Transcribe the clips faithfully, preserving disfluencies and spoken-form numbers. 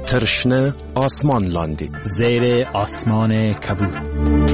ترشنه آسمان لاندی زیر آسمان کبود.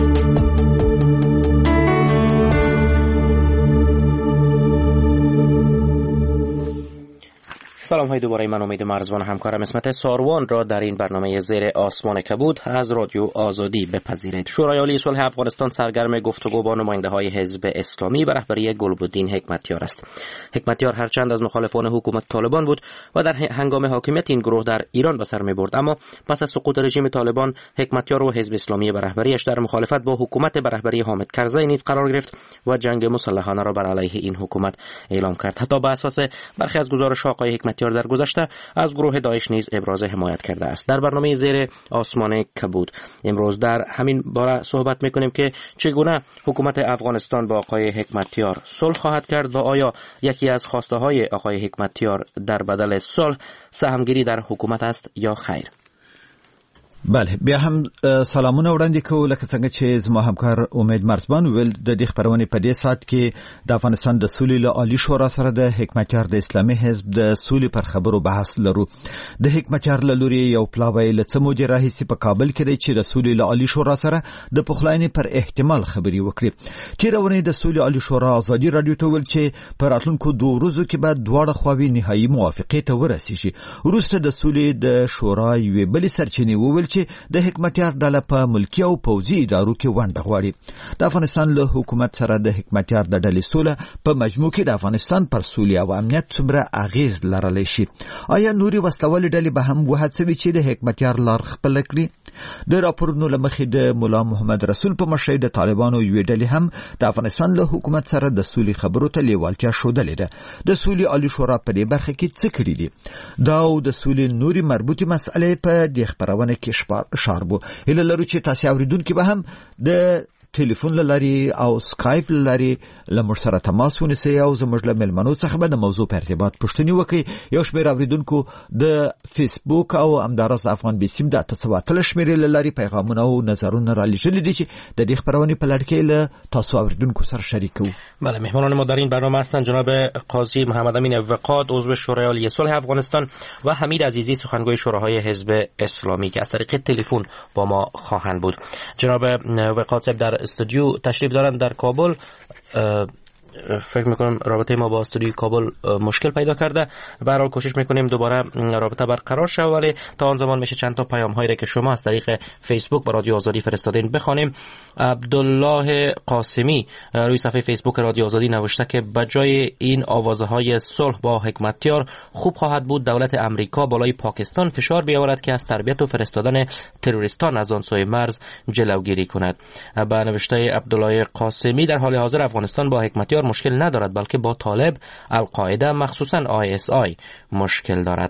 سلام های دوباره، من امید مرزبان همکارم اسمت ساروان را در این برنامه زیر آسمان کبود از رادیو آزادی بپذیرید. شورای عالی صلح افغانستان سرگرم گفتگو با نماینده های حزب اسلامی به رهبری گلبدین حکمتیار است. حکمتیار هرچند از مخالفان حکومت طالبان بود و در هنگام حاکمیت این گروه در ایران به سر می برد، اما پس از سقوط رژیم طالبان حکمتیار و حزب اسلامی به رهبریش در مخالفت با حکومت به رهبری حامد کرزی نیز قرار گرفت و جنگ مسلحانه را بر علیه این حکومت اعلام کرد. حتی بر اساس برخی از گزارش آقای حکمتیار در گذشته از گروه داعش نیز ابراز حمایت کرده است. در برنامه زیر آسمان کبود امروز در همین باره صحبت میکنیم که چگونه حکومت افغانستان با آقای حکمتیار صلح خواهد کرد و آیا یکی از خواسته های آقای حکمتیار در بدل صلح سهمگیری در حکومت است یا خیر. بله، بیا هم سلامونه وړاندې کوو لکه څنګه چې زما همکار امید مرزبان ویل د دې خبرونه په دې سات کې د افغانستان د سولې له عالی شورا سره د حکمتیار د اسلامي حزب د سولې پر خبرو بحث لرو. د حکمتیار له لوري یو پلاوی له څه موده راهیسې په کابل کې دی چې د سولې له عالی شورا سره د پخلاینې پر احتمال خبري وکړي. تیرونه د سولې عالی شورا ازادي رادیو ته ویل چې په راتلونکو دوه ورځو کې به دواړه خواوې نهایي موافقه ته ورسیږي. وروسته د سولې د شورا یوې بلې سرچینې وویل چې د حکمتیار ډله په ملکی او پوځي ادارو کې ونډه غواړي. د افغانستان له حکومت سره د حکمتیار د ډلې سوله په مجموع کې د افغانستان پر سولې او امنیت څومره اغیز لرلی شي؟ آیا نوري وسلوالې ډلې به هم وهڅوي چې د حکمتیار لار خپل کړي؟ د راپورونو له مخې د مولا محمد رسول په مشرۍ د طالبانو یوې ډلې هم د افغانستان له حکومت سره د سولې خبرو ته لیوالتیا ښودلې ده. د سولې عالی شورا په دې برخه کې څه کړي دي؟ دا او د سولې نوري مربوطې مسئلې په دې خبرونه کې شپه شاربو. هله لرو چې تاسو اوریدونکو به هم د ټلیفون لاري او سکایپ لاري لمر سره تماس ونیسي او زموږ له ملمنو څخه به د موضوع په ارتباط پوښتنې وکړي. یو شمېر اوریدونکو د فیسبوک او همدارس افغان بیسیم د تسواتل شمېر لاري پیغامونه او نظرونه را لېږلي دي چې د دې خبرونه په لړ کې له تاسو اوریدونکو سره شریکو. بله، مهمانان ما در این برنامه هستند جناب قاضی محمد امین وقاد عضو شورای عالی صلح افغانستان و حمید عزیزی سخنگوی شوراهای حزب اسلامی که از طریق تلفن با ما خواهند بود. جناب وقاد صاحب در استودیو تشریف دارند در کابل. فکر میکنم رابطه ما با استودیوی کابل مشکل پیدا کرده. به هر حال کوشش میکنیم دوباره رابطه برقرار شه، ولی تا آن زمان میشه چند تا پیام هایی را که شما از طریق فیسبوک با رادیو آزادی فرستادین بخوانیم. عبدالله قاسمی روی صفحه فیسبوک رادیو آزادی نوشته که بجای این آوازه های صلح با حکمتیار خوب خواهد بود دولت امریکا بالای پاکستان فشار بیاورد که از تربیت و فرستادن تروریستان از آن سوی مرز جلوگیری کند. به نوشته عبدالله قاسمی در حال حاضر افغانستان با حکمتیار مشکل ندارد، بلکه با طالب، القاعده، مخصوصا آی اس آی مشکل دارد.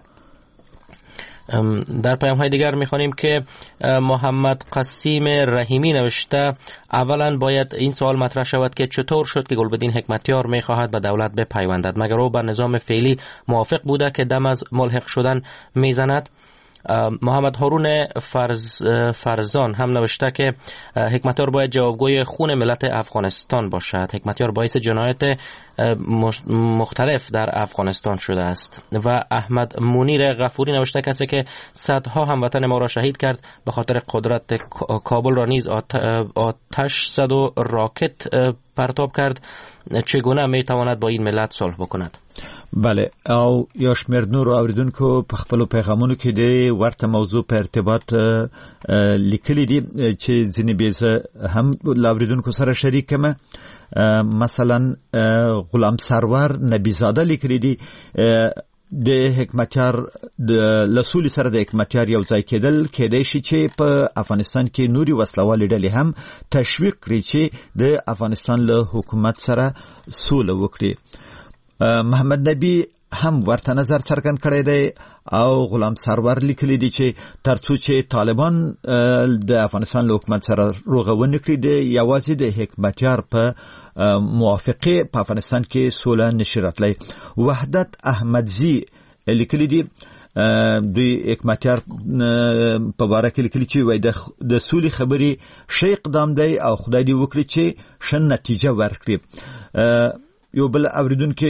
در پیام های دیگر میخوانیم که محمد قسیم رحیمی نوشته اولا باید این سوال مطرح شود که چطور شد که گلبدین حکمتیار میخواهد به دولت بپیوندد؟ مگر او با نظام فعلی موافق بوده که دم از ملحق شدن میزند؟ محمد هارون فرز فرزان هم نوشته که حکمتیار باید جوابگوی خون ملت افغانستان باشد. حکمتیار باعث جنایت مختلف در افغانستان شده است. و احمد منیر غفوری نوشته کسی که صدها هموطن ما را شهید کرد به خاطر قدرت کابل را نیز آتش زد و راکت پرتاب کرد، چگونه میتواند با این ملت صلح بکند؟ بله، او یو شمېر نور اوریدونکو په خپل پیغامونو کې د ورته موضوع په ارتباط لیکلي دي چې ځینې بیزه هم له اوریدونکو سره شریک کمه. مثلا غلام سرور نبیزاده لیکلي دي د حکمتیار د لسولي سره د حکمتیار یو ځای کېدل کېدای شي چې په افغانستان کې نوري وسلوالې ډلې هم تشویق کړي چې د افغانستان له حکومت سره سوله وکړي. محمد نبی هم ورته نظر څرګند کړی دی او غلام سرور لیکلی دی چې ترڅو چې طالبان د افغانستان له حکومت سره روغونه کړي دی یوازې د حکمتیار په موافقه په افغانستان کې سوله نشي راتلی. وحدت احمدزی لیکلی دی دوی حکمتیار په باره کې لیکلي چې وای د سولې خبرې ښه اقدام دی او خدای دې وکړي چې ښه نتیجه ورکړي. یو بل اوریدونکو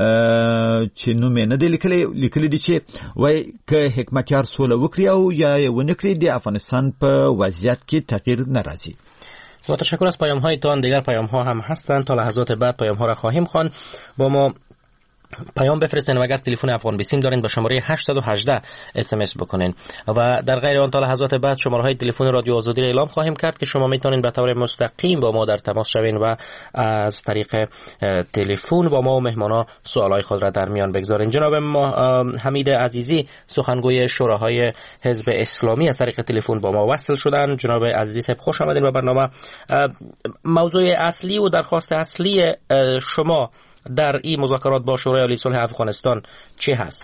چې نوم نه دی لیکلی لیکلی دی چې وای که حکمتیار سوله وکړي او یا ونکړي د افغانستان په وضعیت کې تغییر ناراضی. با تشکر از پیام هایتان. دیگر پیام ها هم هستند، تا لحظات بعد پیام ها را خواهیم خواند. با ما پیام بفرستین و اگر تلفن افغان بیسیم دارین به شماره هشت یک هشت اس ام اس بکنین و در غیر آن تا لحظات بعد شماره های تلفن رادیو آزادی را اعلام خواهیم کرد که شما میتونین به طور مستقیم با ما در تماس شوین و از طریق تلفن با ما و مهمانا سوالای خود را در میان بگذارین. جناب حمید عزیزی سخنگوی شوراهای حزب اسلامی از طریق تلفن با ما وصل شدن. جناب عزیزی صاحب خوش آمدین به برنامه. موضوع اصلی و درخواست اصلی شما در این مذاکرات با شورای عالی صلح افغانستان چی هست؟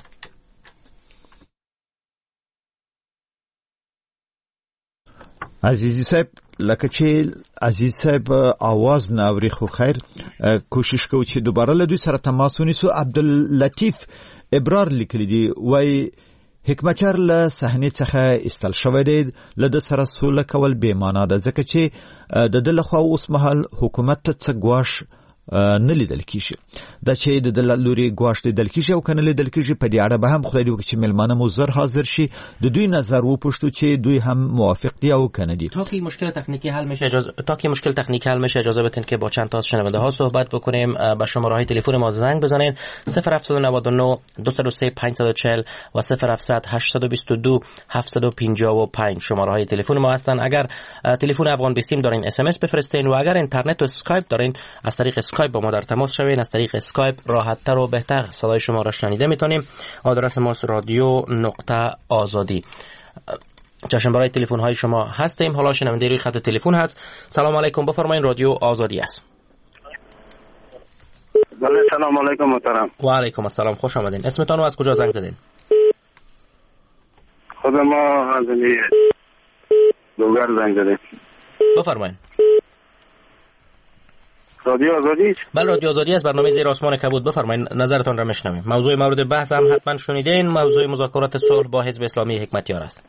عزیزی صاحب لکه چې عزیز صاحب आवाज نه اوري خو خیر کوشش کوو چې دوباره له دوی سره تماس ونیسو. عبداللطیف ابرار لیکلی دی وای حکمتیار له صحنې څخه استل شوی دی، له د سره سوله کول بې معنا ده ځکه چې د د لخوا اوس مهال حکومت ته څه ګواښ نه لیدل کیږي. دا چې د لوري ګواښ لیدل کیږي او کنه لیدل کیږي په دې اړه به هم خدای دې وکړي چې ملمانه مو زر حاضر شي د دوی نظر وپوښتو چې دوی هم موافق دي او کنه دي. تا که مشکل تکنیکی حل میشه اجازه تا که مشکل تکنیکی حل میشه اجازه بدین که با چند تا از شنونده ها صحبت بکنیم. به شماره های تلفن ما زنگ بزنین صفر هفت نه نه دو صفر سه پنج چهار صفر و صفر هفت هشت دو دو هفت پنج پنج شماره های تلفن ما هستن. اگر تلفن افغان بیسیم دارین اس ام اس بفرستین و اگر اینترنت و اسکایپ دارین از طریق اسکایپ با ما در تماس شوین. از طریق اسکایپ راحت‌تر و بهتر صدای شما را شنیده میتونیم. آدرس ما رادیو نقطه آزادی. چشم برای تلفن های شما هستیم. حالا شنونده روی خط تلفن هست. سلام علیکم، بفرمایید رادیو آزادی است. بله سلام علیکم محترم. و علیکم السلام، خوش آمدین. اسمتون و از کجا زنگ زدین؟ خود ما از دوگر زنگ زدیم. بفرمایید. رادیو آزادی؟ بله رادیو آزادی است، برنامه زیر آسمان کبود. بفرمایید نظرتون را میشنویم. موضوع مورد بحث هم حتما شنیدین، موضوع مذاکرات صلح با حزب اسلامی حکمتیار است.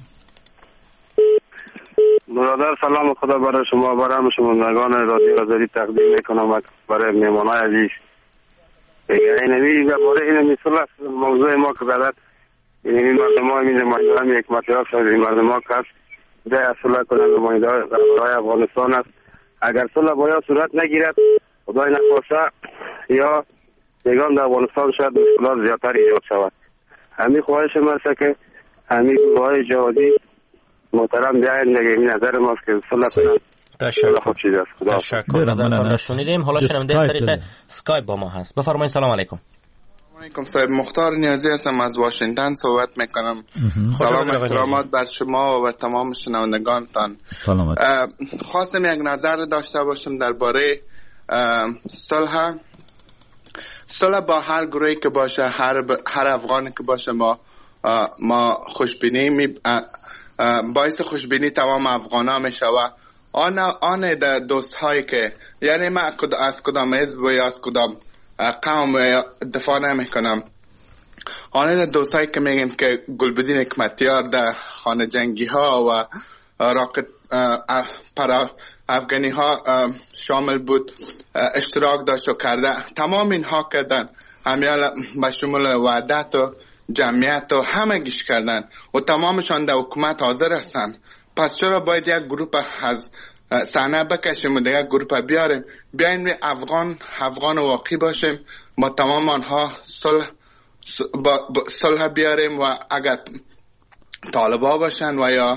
برادر سلام خدا برای شما، برای همه شنوندگان رادیو آزادی تقدیم میکنم برای مهمانان عزیز. دیگه اینمی درباره این مثلا موضوع ما که بعد این مردم ها این نمایندگان حکمتیار شده، این مردم ها کس ده اصلا کنند نمایندگان برای افغانستان است. اگر صلح باید صورت نگیرد خدای نخواسته یا دیگران در افغانستان شاید مشکلات زیادتر ایجاد شود. همین خواهش ما است که همین گروه‌های جهادی محترم بیاین دیگه، این نظر ماست که صلح کنند. تشکر. خدا تشکر. نظرتون را شنیدیم. حالا شنونده از طریق اسکایپ با ما هست. بفرمایید. سلام علیکم. علیکم صاحب، مختار نیازی هستم از واشنگتن صحبت میکنم. سلام احترامات بر شما و تمام شنوندگانتان. سلامت. خواستم یک نظر داشته باشم درباره صلح صلح با هر گروهی که باشه، هر ب... هر افغانی که باشه، ما ما خوشبینی می... باعث خوشبینی تمام افغانا میشه و آن آن دوست هایی که یعنی ما از کدام حزب یا از کدام قوم دفاع نمی کنم، آن دوستایی که میگن که گلبدین حکمتیار در خانه جنگی ها و راکت پر افغانی ها شامل بود، اشتراک داشت و کرده، تمام اینها کردن، همیال به شمول وحدت و جمعیت و همه گیش کردن و تمامشان در حکومت حاضر هستن. پس چرا باید یک گروپ از صحنه بکشیم و دیگه گروپ بیاریم؟ بیاین افغان افغان واقعی باشیم، ما تمام آنها صلح صلح بیاریم و اگر طالبا باشن و یا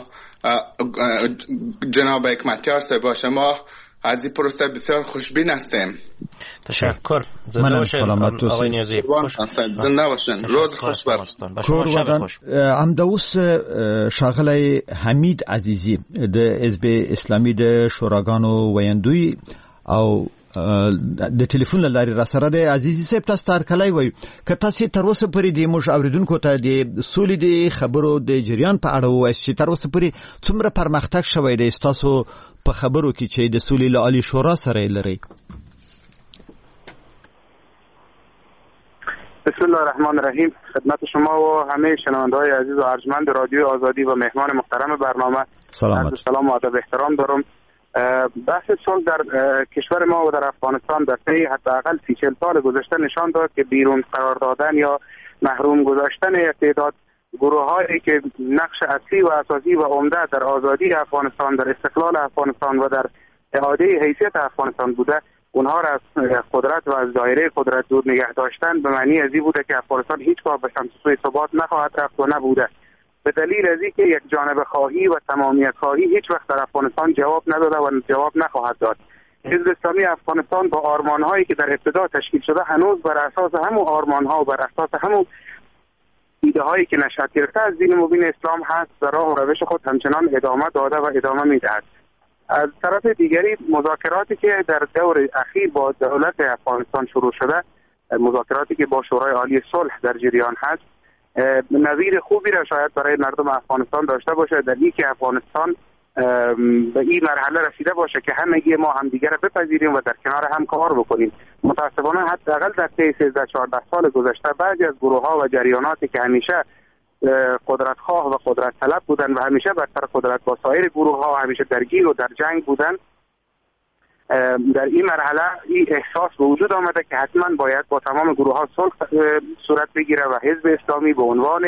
جناب حکمتیار صاحب باشه، ما از این پروسه بسیار خوشبین هستیم. تشکر. زنده باشین آقای نیازی. زنده باشین. روز خوش براتون. خوش. همداوس شاغلی حمید عزیزی د حزب اسلامي د شوراګانو ویندوی او د ټلیفون لاري را سره د عزیزي صاحب تاسو تر کله وي که تاسو تر اوسه پرې د موږ اوریدونکو ته د سولې د خبرو د جریان په اړه وایي چې تر اوسه پرې څومره پرمختګ شوی دی تاسو په خبرو کې چې د سولې له عالی شورا سره لري؟ بسم الله الرحمن الرحیم. خدمت شما و همه شنونده‌های عزیز و ارجمند رادیو آزادی و مهمان محترم برنامه سلام سلام و ادب احترام دارم. بحث صلح در کشور ما و در افغانستان در طی حداقل سی چهل سال گذشته نشان داد که بیرون قرار دادن یا محروم گذاشتن تعداد گروه‌هایی که نقش اصلی و اساسی و عمده در آزادی افغانستان، در استقلال افغانستان و در اعاده حیثیت افغانستان بوده، اونها را از قدرت و از دایره قدرت دور نگه داشتن به معنی ازی بوده که افغانستان هیچگاه به سمت سوی ثبات نخواهد رفت و نبوده. به دلیل از اینکه یک جانبه خواهی و تمامیت خواهی هیچ وقت در افغانستان جواب نداده و جواب نخواهد داد. حزب اسلامی افغانستان با آرمان‌هایی که در ابتدا تشکیل شده هنوز بر اساس همون آرمان‌ها و بر اساس همون ایده هایی که نشأت گرفته از دین مبین اسلام هست و راه و روش خود همچنان ادامه داده و ادامه میدهد. از طرف دیگری مذاکراتی که در دور اخیر با دولت افغانستان شروع شده، مذاکراتی که با شورای عالی صلح در جریان هست، نظیر خوبی را شاید برای مردم افغانستان داشته باشه، در این که افغانستان به این مرحله رسیده باشه که همگی ما همدیگر را بپذیریم و در کنار هم کار بکنیم. متاسفانه حداقل در طی سیزده چهارده سال گذشته بعضی از گروه‌ها و جریاناتی که همیشه قدرت خواه و قدرت طلب بودن و همیشه بر سر قدرت با سایر گروه‌ها و همیشه درگیر و در جنگ بودن، در این مرحله این احساس به وجود آمده که حتما باید با تمام گروه‌ها صلح صورت بگیره و حزب اسلامی به عنوان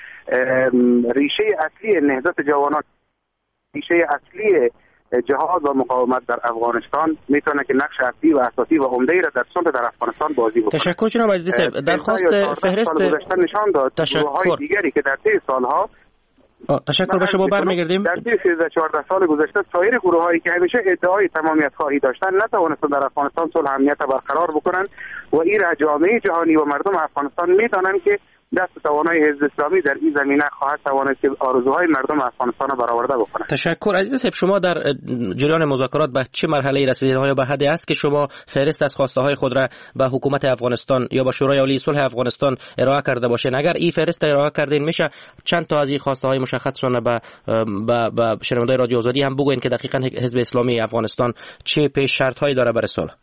ریشه اصلی نهضت جوانان، ریشه اصلی جهاد و مقاومت در افغانستان میتونه که نقش اصلی و اساسی و عمده‌ای را در صلح در افغانستان بازی بکنه. تشکر جناب عزیزی صاحب. درخواست فهرست نشان داد گروه‌های دیگری که در طی سالها تشکر به شما برمیگردیم. در طی سیزده چهارده سال گذشته سایر گروه‌هایی که همیشه ادعای تمامیت خواهی داشتن نتوانستند در افغانستان صلح امنیت برقرار بکنن و این را جامعه جهانی و مردم افغانستان میدانند که دست توانای حزب اسلامی در این زمینه خواهد توانست که آرزوهای مردم افغانستان را برآورده بکنه. تشکر عزیز صاحب. شما در جریان مذاکرات به چه مرحله رسیدید؟ آیا به حدی است که شما فهرست از خواسته های خود را به حکومت افغانستان یا به شورای عالی صلح افغانستان ارائه کرده باشین؟ اگر این فهرست ارائه کردین میشه چند تا از این خواسته های مشخصشون به به به شنوندای رادیو آزادی هم بگوین که دقیقاً حزب اسلامی افغانستان چه پیش شرط هایی داره برای صلح؟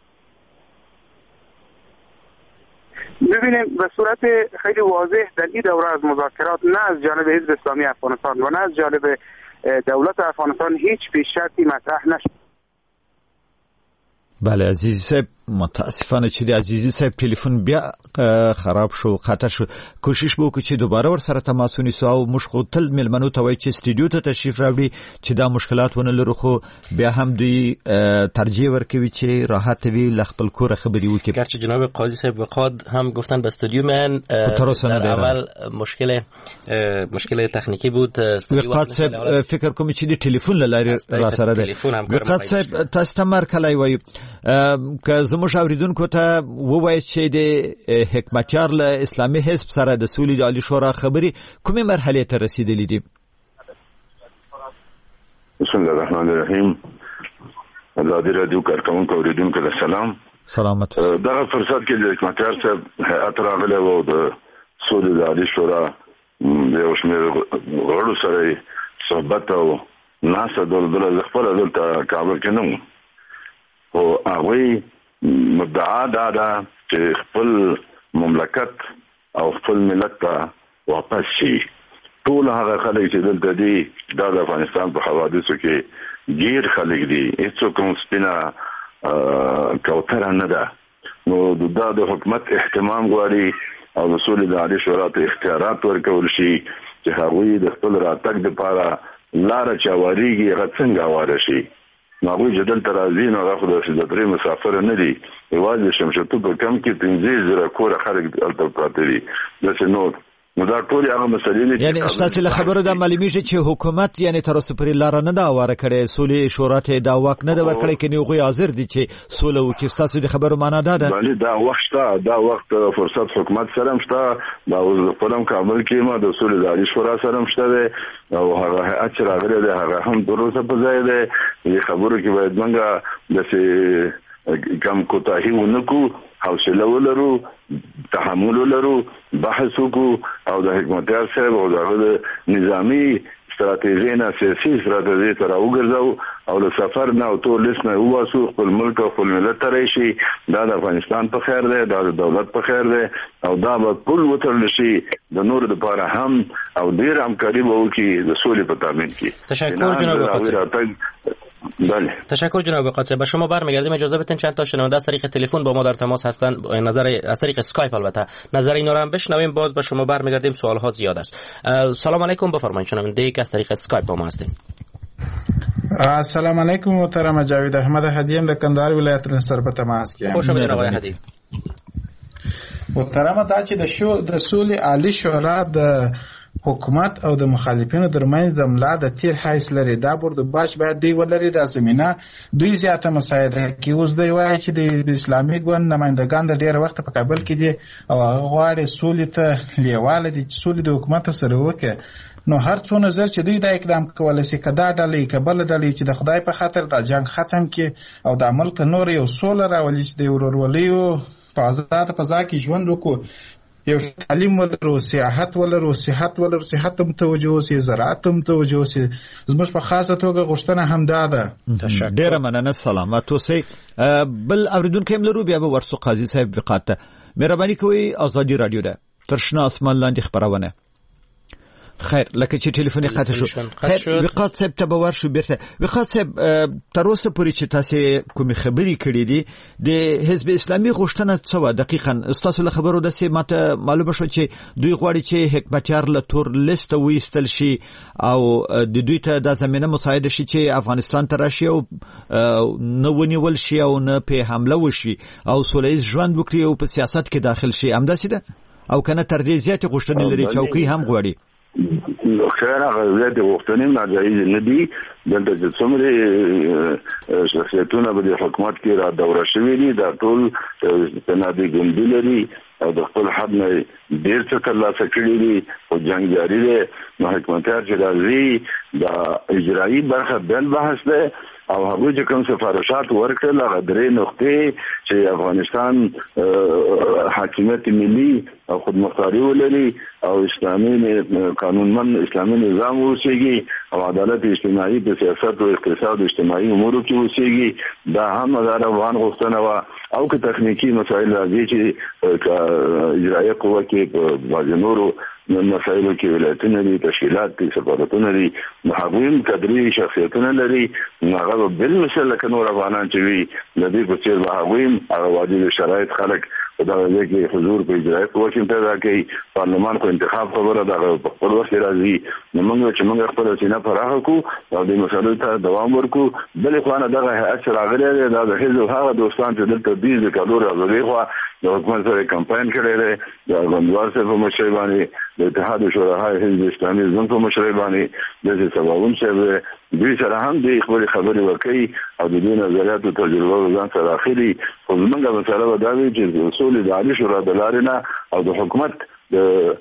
ببینیم به صورت خیلی واضح در این دوره از مذاکرات نه از جانب حزب اسلامی افغانستان و نه از جانب دولت افغانستان هیچ پیش شرطی مطرح نشد. بله عزیزی صاحب، متاسفانه چې د عزیزی صاحب ټلیفون بیا خراب شو، قطع شو. کوشش وکړو چې دوباره ور سره تماس ونیسو او موږ خو تل ملمنو ته وایي چې استودیو ته تشریف راوړي چې دا مشکلات ونه لرو، خو بیا هم دوی ترجیح ورکوي چې راحت وي ل خپل کور خبري وکړي. گرچه جناب قاضی صاحب وقاد هم گفتن به استودیو من در اول مشکل مشکل تکنیکی بود. وقاد صاحب فکر کوم چې د ټلیفون لاره را سره ده. وقاد صاحب تاسو ته مرکلای وایي که زموږ اوریدونکو ته ووایي چې د حکمتیار له اسلامي حزب سره د سولې د عالی شورا خبري کومه مرحله ته رسیدلې دي؟ بسم الله الرحمن الرحیم. ازادي رادیو کارکونکو اوریدونکو له سلام. سلامت. دغه فرصت کې د حکمتیار صاحب هیئت راغلی و د سولې د عالی شورا د یو شمېر غړو سره صحبت او ناسه دلته خپله دلته کابل کې نه وو، او هغوی مدعا دا ده چې خپل مملکت او خپل ملت ته واپس شي. ټول هغه خلک چې دلته دي دا د افغانستان په حوادثو کې ګیر خلک دي، هیڅوک هم سپینه کوتره نه ده. نو دا د حکومت اهتمام غواړي او د سولې د عالی شورا ته اختیارات ورکول شي چې هغوی د خپل راتګ دپاره لاره چې هواریږي هغه څنګه هواره شي. ناغوی جدل ترازی نو هغه خو د سیدتري مسافر نه دي، یوازې شمشتو په کم کې پنځه زره کوره خلک دلته پراته دي. داسې نور نو دا ټول هغه مسلې دي. یعنی تاسو له خبرو د معلومیږي چې حکومت یعنی تر اوسه پرې لار نه دا واره کړې، سولې شورا ته دا واک نه دا ورکړي کې نو غوي حاضر دي چې سوله وکړي. تاسو د خبرو معنا دا ده؟ بله دا وخت شته، دا وخت فرصت حکومت سره هم شته، دا اوس خپلم کابل کې ما د سولې د عالی شورا سره هم شته او هغه هیئت چې راغلی دی هغه هم تر اوسه په ځای دی. دې خبرو کې باید موږ داسې کم کوتاهي ونه کړو، حوصله ولرو، تحمل ولرو، بحث وکړو او د حکمتیار صاحب او د نظامی استراتیژي نه سیاسي استراتیژي ته راوګرځو او له سفر نه او ټول لیست نه وواسو، خپل ملک او خپل ملت ته راشي. دا د افغانستان په خیر دی، دا د دولت په خیر دی او دا به ټول وترل شي د نور دپاره هم او ډېر همکاري به وکړي د سولې په تامین کې. تشکر جناب بله. تشکر جناب قادسی. به شما برمیگردیم. اجازه بدین چند تا شنونده از طریق تلفن با ما در تماس هستن، نظر از طریق اسکایپ البته نظر اینا رو هم بشنویم. باز به شما برمیگردیم، سوال ها زیاد است. سلام علیکم، بفرمایید. شنونده یک از طریق اسکایپ با ما هستین. السلام علیکم محترم جاوید احمد هدیم د کندهار ولایت نصر په تماس کې. خوش آمدید آقای هدی. محترم دا چې د شو د سولې عالی شورا د حکومت او د مخالفینو ترمنځ د ملا د تیر حیث لري، دا برد باش باید دی ولري د زمينه دوی زیاته مساعده کی. اوس دی وایي چې د اسلامي ګوند نمائندگان د ډیر وخت په کابل کې دي او هغه غواړي سولې ته لیواله دي، سولې د حکومت سره وکړي. نو هر څو نظر چې دوی دا اقدام کولای شي کدا ډلې کبل ډلې چې د خدای په خاطر د جنگ ختم کړي او د عمل ته نور یو سول راولي چې د ورورولۍ په آزاد فضا کې ژوند وکړو، یو تعلیم ولرو، سیاحت ولرو، صحت ولرو، صحت هم توجه وسی، زراعت هم توجه وسی. زموږ په خاصه توګه غوښتنه هم دا ده. ډیره مننه، سلامات اوسئ. بل اوریدونکو هم لرو، بیا به ورسو قاضي صاحب وقات ته مهرباني کوئ. ازادي رادیو ده تر شنه اسمان لاندې خبرونه. خیر لکه چې ټلیفون قطع شو. خیر وقات صاحب ته به ورشو بیرته. وقات صاحب تر اوسه پورې چې تاسو کومې خبرې کړې دي د حزب اسلامي غوښتنه څه و دقیقاً؟ تاسو له خبرو د سه ماته معلومه شو چې دوی غواړي چې حکمتیار له تور لیست وېستل شي او د دوی ته د زمينه مساعده شي چې افغانستان ته راشي او نه ونیول شي او نه په حمله وشي او سولهییز ژوند وکړي او په سیاست کې داخل شي. همداسې ده او کنه تر دې زیات غوښتنې لري چوکۍ هم غواړي. خیر هغه زیات غوښتنې ناجایز نه دي. دلته چې څومره شخصیتونه به د حکومت کې را دوره شوي دي دا ټول استنادي ګوندي لري او د خپل حد نه ډېر څه ترلاسه کړي دي او جنگ جاری دی. نو حکومتیار چې راځي دا اجرایي برخه بل بحث ده او هغه چې کوم سفارشات ورکړل هغه درې نقطې چې افغانستان حاکمیت ملي او خودمختاري ولري او اسلامي قانونمن اسلامي نظام اوسېږي او عدالت اجتماعي په سیاست او اقتصاد او اجتماعي امورو کې اوسېږي. دا هم د افغان غوښتنه و او که تخنیکی مسایل راځي چې اجرایي قوه کې په باجنورو مسایلو کې ولایتونه دي، تشکیلات دي، سفارتونه دي، هغوی قدري شخصیتونه لري. هغه بل مثال لکه نور افغانان چې وي د دې په څیر به هغوی هغه واجب شرایط خلک دا چې حضور په اجرایي قوه کې پیدا کوي. پارلمان کو انتخاب خبره دا په خپل وخت راځي. نو موږ چې موږ خپل سینه پراخه کو او د مسایلو ته دوام ورکو. بل خو نه دغه هیڅ راغلی دا د حزب هغه دوستان چې دلته بیز کالو راغلي خو د حکومت سره کمپاین کړی دی د غونډوال سره په مشرۍ باندې د اتحاد شوراهای حزب اسلامي زموږ په مشرۍ باندې د سباوون سره دوی سره هم د خپل خبرې ورکړي او د دې نظریات او تجربه ځان سره اخلي. خو موږ مسله ودا وی چې اصول د عالی شورا د لارې نه او د حکومت د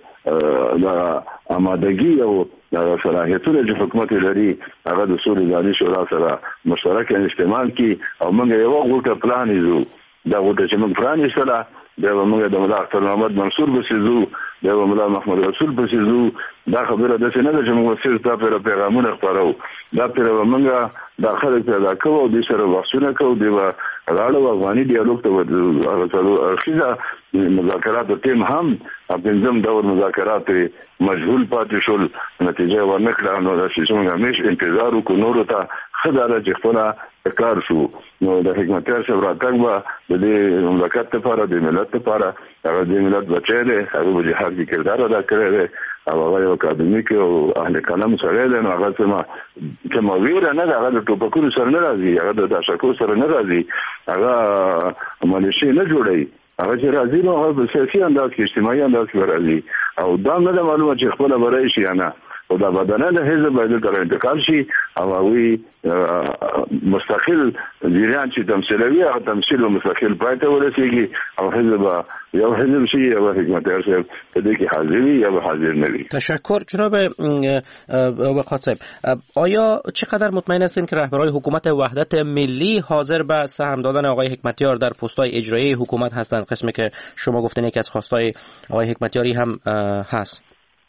د آمادګي او د صلاحیتونو چې حکومت لري هغه د اصول د عالی شورا سره مشترک استعمال کی او موږ یو غوټه پلان یو دا غوټه چې موږ پلان سره دا موږ د مولا اختر محمد منصور بسیزو دا مولا محمد رسول بسیزو. دا خبره د څه نه ده چې موږ صرف دا پر پیغامونه خبرو دا پر موږ داخله پیدا کوو او د سره وښونه کوو دی راړو افغاني ډیالوګ ته ورته اخیزه مذاکرات ټیم هم پنځم دور مذاکرات مجهول پاتې شول نتیجه ورنکړه. نو د شیشمو همیش انتظار وکړو نور ته خدای چې خپل کار شو. نو د حکومتیار څخه راتګ به د دې مملکت لپاره د ملت لپاره هغه د ملت بچی دی هغه به جهاد کې کردار ادا کړی دی او هغه یو اکاډمیک او اهل کلام سره دی. نو هغه څه چې ما ویره نه هغه د ټوپکونو سره نه راځي هغه د تشکر سره نه راځي هغه مالشي نه جوړي هغه چې راځي نو هغه سیاسي انداز کې اجتماعي انداز کې راځي او دا نه معلومه چې خپل برای شي نه او دا بدنه د حزب باید تر انتقال شي او هغه مستقل جریان چې تمثیلوي هغه تمثیل او مستقل پاتې ورسیږي او حزب یو حزب شي او حکومت ارشد په دې کې حاضر وي یا حاضر نه وي. تشکر جناب وقات صاحب. آیا چقدر مطمئن هستین که رهبران حکومت وحدت ملی حاضر به سهم دادن آقای حکمتیار در پست‌های اجرایی حکومت هستند؟ قسمی که شما گفتین یکی از خواستای آقای حکمتیاری هم هست.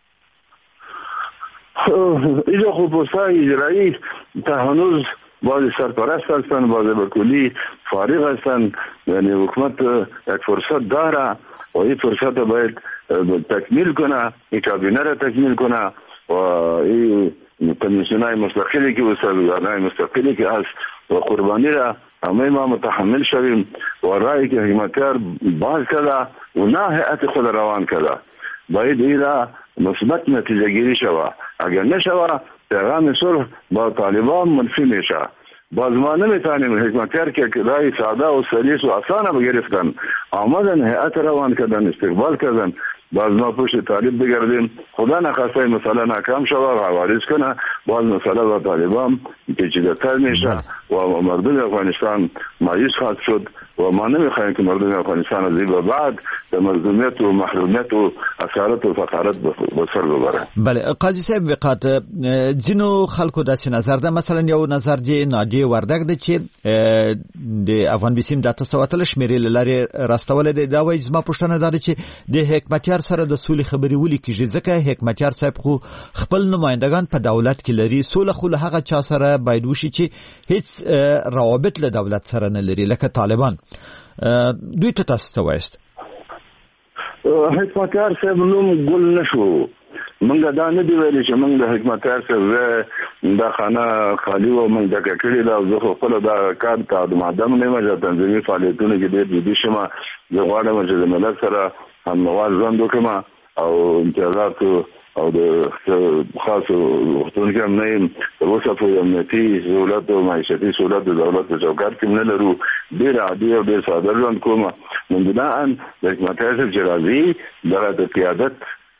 اینجا خب پست‌های اجرایی تا هنوز بعضی سرپرست هستن بعضی به کلی فارغ هستن. یعنی حکومت یک فرصت داره و این فرصت باید تکمیل کنه، این کابینه را تکمیل کنه و این کمیسیونای مستقلی که وسیله‌های مستقلی که هست و قربانی را همه ما متحمل شویم و رأی که حکمتیار باز کرده و نه هیئت خود روان کرده باید این را مثبت نتیجه گیری شود. اگر نشود پیغام صلح با طالبان منفی میشه. باز ما نمیتونیم حکمتیار که رای ساده و سلیس و آسانه بگرفتن آمدن هیئت روان کردن استقبال کردن باز ما پشت طالب بگردیم خدا نخواسته مسئله ناکام شود و عوارض کنه باز مسئله با طالبان پیچیده‌تر میشه و مردم افغانستان مایوس خواهد شد و ما نمیخوایم که مردم افغانستان از این بعد به مظلومیت و محرومیت و اسارت و فقارت به سر ببره. بله قاضي صاحب وقات ځینو خلکو داسې نظر ده مثلا یو نظر دی نادي وردګ د چې د افغان بیسیم د تاسو وتل شمیرې لاري راستول دي دا وایي زما پښتنه ده چې د حکمتیار سره د سولې خبرې ولي کیږي ځکه حکمتیار صاحب خو خپل نمائندگان په دولت کې لري سوله خو له هغه چا سره باید وشي چې هیڅ روابط له دولت سره نه لري لکه طالبان. دوی ته تاسو څه وایست؟ حکمتیار صاحب نوم ګل نشو منګه دا نه دی ویلي چې موږ د حکمتیار صاحب دا خانه خالی و موږ د کړي دا زه خپل دا کار ته د مادام نه مې تنظیمي فعالیتونه کې ډېر جدي شمه زه غواړم چې د ملت سره همنوال ژوند وکړم او امتیازات او د خاصو وختونو کې هم نه یم اوسه په امنیتي سہولت او معیشتي سہولت د دولت په چوکاټ کې نه لرو ډېر عادي او ډېر ساده ژوند کوم من بناء د حکمتیار صاحب چې راځي دغه د قیادت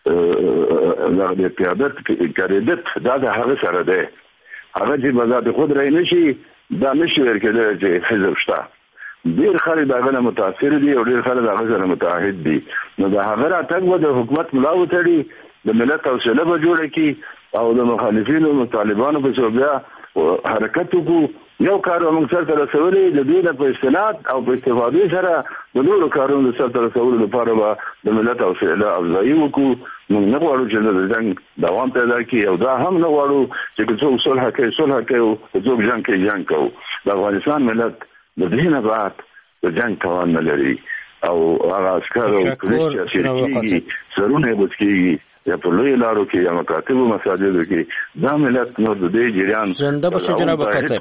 دغه د قیادت کړیدت دا د هغه سره ده هغه چې بذات خود رای نشي دا نشي ورکړي چې حزب شته ډیر خلک دا غنه متاثر دي او ډیر خلک دا غنه متعهد دي نو دا هغه راټنګ د حکومت ملاو تړي د ملت او سله به جوړ کی او د مخالفینو او طالبانو په صوبیا حرکت وکړو یو کار موږ سره رسولې د دې په استناد او په استفادې سره د نورو کارونو سره رسولو لپاره د ملت او سله افزایي وکړو موږ نه غواړو چې د جنگ دوام پیدا کړي او دا هم نه غواړو چې څوک صلح کوي صلح کوي او څوک جنگ کوي جنگ کوي د افغانستان ملت د دې نه بعد د جنگ توان نه لري او هغه عسكر او پولیس چې سرونه بچي یا په لوی لارو کې یا مکاتب او مساجد کې دا ملت نو د دې جریان زنده باشید جناب کاتب.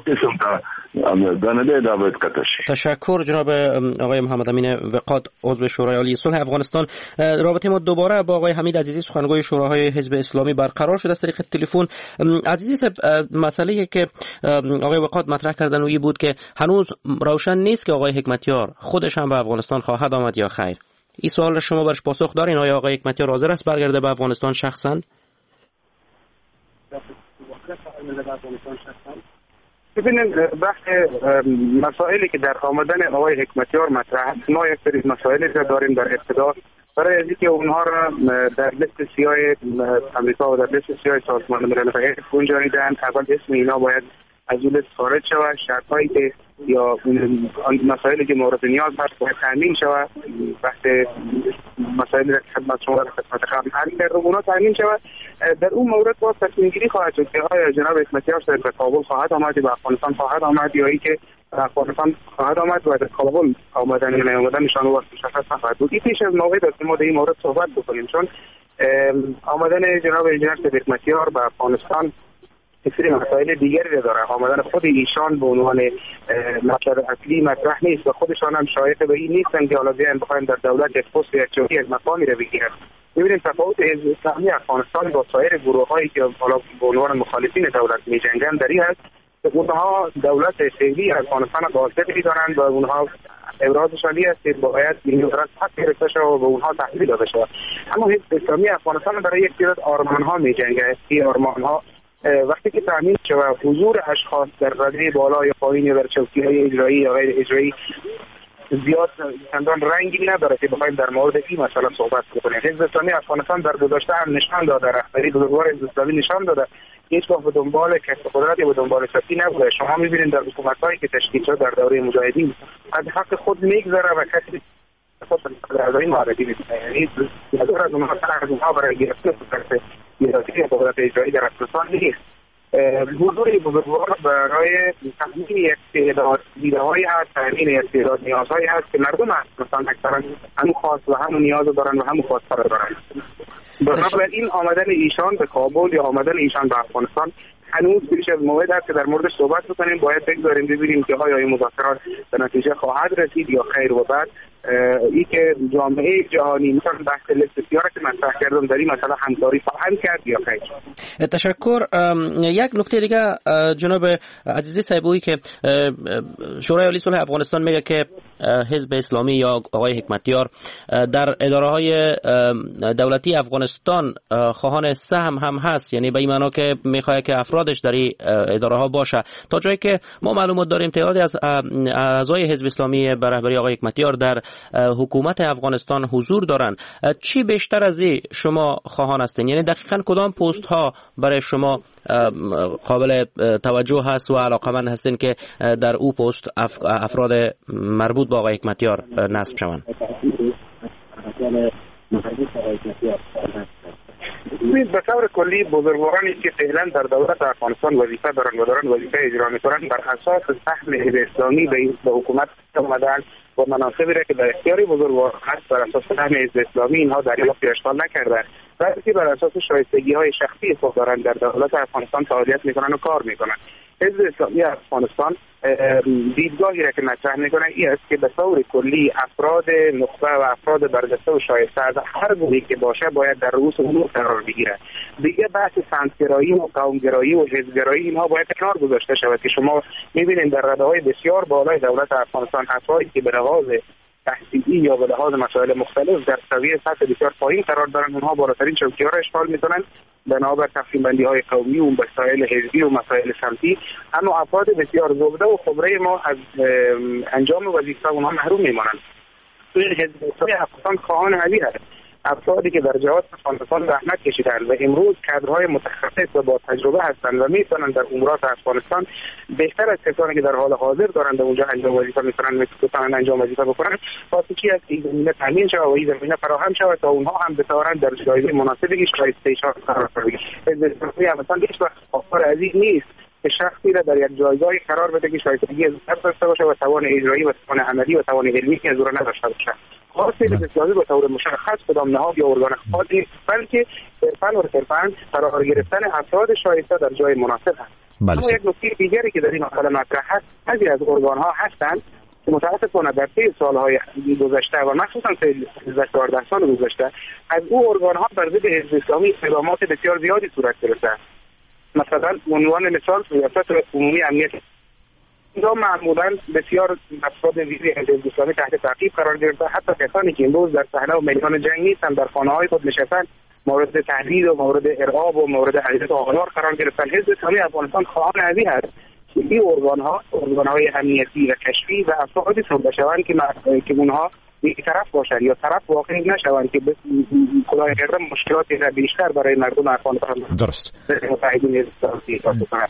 تشکر جناب آقای محمد امین وقاد عضو شورای عالی صلح افغانستان. رابطه ما دوباره با آقای حمید عزیزی سخنگوی شوراهای حزب اسلامی برقرار شد از طریق تلفن. عزیزی صاحب مسئله که آقای وقاد مطرح کردن و بود که هنوز روشن نیست که آقای حکمتیار خودش هم به افغانستان خواهد آمد یا خیر. این سوال شما برش پاسخ دارین؟ آیا آقای حکمتیار حاضر است برگرده به افغانستان شخصا؟ ببینید بحث مسائلی که در آمدن آقای حکمتیار مطرح است ما یک سری مسائلی را داریم در ابتدا برای اینکه اونها را در لیست سیاه امریکا و در لیست سیاه سازمان ملل متحد گنجانیدن. اول اسم اینا باید از این لیست خارج شود، شرطایی که یا مسائلی که مورد نیاز هست باید تامین شود، بحث مسائلی که خدمت شما در خدمت قبل حل کرد اونها تامین شود. در اون مورد باید تصمیم گیری خواهد شد که آیا جناب حکمتیار صاحب به کابل خواهد آمد به افغانستان خواهد آمد یا اینکه افغانستان خواهد آمد و در کابل آمدن یا نیامدنشان وقت مشخص نخواهد بود. این پیش از موعد است ما در این مورد صحبت بکنیم، چون آمدن جناب انجینر حکمتیار به افغانستان سری مسائل دیگری را داره. آمدن خود ایشان به عنوان مطلب اصلی مطرح نیست و خودشان هم شایق به این نیستن که حالا بیان بخوایم در دولت یک پست یک جایی از مقامی را بگیرن. می‌بینیم تفاوت حزب اسلامی افغانستان با سایر گروه‌هایی که حالا به عنوان مخالفین دولت می‌جنگند در این است که اونها دولت فعلی افغانستان غاصب می‌دانند و اونها ابرازشان است که باید این دولت حق گرفته شود و به اونها تحویل داده شود. اما حزب اسلامی افغانستان برای یک سری آرمان‌ها می‌جنگد که آرمان‌ها وقتی که تامین شود حضور اشخاص در رده بالا یا پایین یا در چوکی‌های اجرایی یا غیر اجرایی زیاد چندان رنگی نداره که بخوایم در مورد این مسئله صحبت بکنیم. حزب اسلامی افغانستان در گذشته هم نشان داده، رهبری بزرگوار حزب اسلامی نشان داده هیچگاه به دنبال کسب قدرت یا به دنبال سطحی نبوده. شما می‌بینید در حکومت‌هایی که تشکیل شد در دوره مجاهدین از حق خود میگذره و کسی خود در این معرفی می‌کنه، یعنی نداره از اونها از اونها برای گرفتن قدرت سیاسی و قدرت اجرایی در افغانستان نیست. حضور بزرگوار برای تامین استعداد دیده‌هایی هست، تامین استعداد نیازهایی هست که مردم افغانستان اکثرا هم خواست و هم نیاز دارن و هم خواستار دارن. بنابراین این آمدن ایشان به کابل یا آمدن ایشان به افغانستان هنوز بیش از موعد است که در موردش صحبت بکنیم. باید بگذاریم ببینیم که آیا این مذاکرات به نتیجه خواهد رسید یا خیر. و بعد ای که جامعه جهانی مثلا بحث بسیاری که مطرح کردم در این مسئله همکاری خواهند کرد یا خیر. تشکر. یک نکته دیگه جناب عزیزی صاحبویی که شورای عالی صلح افغانستان میگه که حزب اسلامی یا آقای حکمتیار در اداره های دولتی افغانستان خواهان سهم هم هست، یعنی به این معنا که میخواد که افرادش در این اداره ها باشه. تا جایی که ما معلومات داریم تعدادی از اعضای حزب اسلامی به رهبری آقای حکمتیار در حکومت افغانستان حضور دارن. چی بیشتر از این شما خواهان هستین؟ یعنی دقیقاً کدام پست ها برای شما قابل توجه هست و علاقمند هستین که در او پست افراد مربوط به آقای حکمتیار نصب شوند؟ به طور کلی بزرگوارانی که فعلا در دولت افغانستان وظیفه دارن و دارن وظیفه اجرا میکنن بر اساس سهم حزب اسلامی به حکومت آمدن و مناصبی را که در اختیار بزرگوار هست بر اساس سهم حزب اسلامی اینها دریافت یا اشغال نکردن، بلکه بر اساس شایستگی های شخصی خود دارن در دولت افغانستان فعالیت میکنن و کار میکنن. حزب اسلامی افغانستان دیدگاهی را که مطرح میکنه این است که به طور کلی افراد نخبه و افراد برجسته و شایسته از هر گروهی که باشه باید در رؤوس امور قرار بگیره. دیگه بحث سمت‌گرایی و قوم‌گرایی و حزب‌گرایی اینها باید کنار گذاشته شود که شما میبینید در رده‌های بسیار بالای دولت افغانستان افرادی که به لحاظ تحصیلی یا به لحاظ مسائل مختلف در سویه سطح بسیار پایین قرار دارن، اونها بالاترین چوکی‌ها را اشغال میکنن بنابر تقسیم بندی های قومی و مسائل حزبی و مسائل سمتی. اما افراد بسیار زبده و خبره ما از انجام وظیفه اونها محروم میمانند. توی حزب اسلامی افغانستان خواهان علی هست افرادی که در جهات افغانستان زحمت کشیدند و امروز کادرهای متخصص و با تجربه هستند و میتونن در امورات افغانستان بهتر از کسانی که در حال حاضر دارند اونجا انجام وظیفه میکنن میتونن انجام وظیفه بکنن. واسه چی است این زمینه تامین شود و این زمینه فراهم شود تا اونها هم بتوانند در جایگاه مناسبی شایسته‌شان قرار بگیرند. حزب اسلامی افغانستان هیچ وقت خواستار عزیز نیست که شخصی را در یک جایگاهی قرار بده که شایستگی از داشته باشه و توان اجرایی و توان عملی و توان علمی که از او نداشته باشه. خاصه بسیاری به طور مشخص کدام نهاد یا ارگان خاص نیست، بلکه صرفاً و صرفاً قرار گرفتن افراد شایسته در جای مناسب هست. اما یک نکته دیگری که در این مسئله مطرح هست، بعضی از ارگان‌ها هستند که متأسفانه در طی سال‌های گذشته و مخصوصاً طی چهارده سال گذشته از او ارگان‌ها بر ضد حزب اسلامی اقدامات بسیار زیادی صورت گرفته. مثلا عنوان مثال ریاست عمومی امنیت اینجا معمولا بسیار افراد ویژه حزب اسلامی تحت تعقیب قرار گرفته، حتی کسانی که امروز در صحنه و میدان جنگ نیستن در خانه‌های خود نشستن مورد تهدید و مورد ارعاب و مورد حجر و آزار قرار گرفتن. حزب اسلامی افغانستان خواهان ازی هست که این ارگان‌ها ارگان‌های امنیتی و کشفی و افرادی صحبت شوند که که اونها یک طرف باشند یا طرف واقع نشوند که خدای نکرده مشکلاتی را بیشتر برای مردم افغانستان درست متحدین اسلامی ایجاد کنند.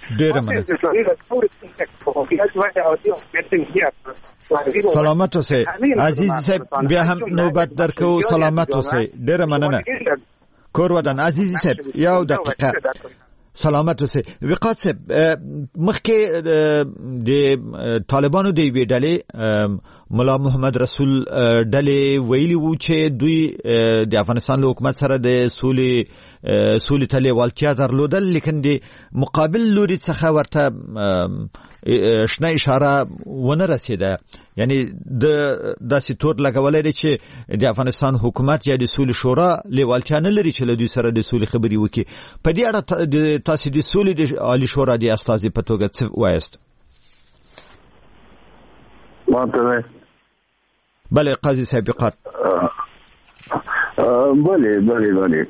سلامت اوسئ عزیز صاحب، بیا هم نوبت درکو. سلامت اوسئ، ډیره مننه. کور ودان عزیز صاحب یو دقیقه. سلامت اوسئ. وقات صاحب، مخکې د طالبانو د یوې ډلې ملا محمد رسول ډلې ویلي وو چې دوی د افغانستان له حکومت سره د سولې سولې ته لیوالتیا درلودل، لیکن د مقابل لوري څخه ورته شنه اشاره ونه رسیده. یعنی د داسې تور لګولای دی چې د افغانستان حکومت یا د سولې شورا لیوالتیا نه لري چې له دوی سره د سولې خبرې وکړي. په دې اړه تاسو د سولې د عالی شورا د استازي په توګه څه وایست؟ ماته بله قاضي صاحب قط بله بله بله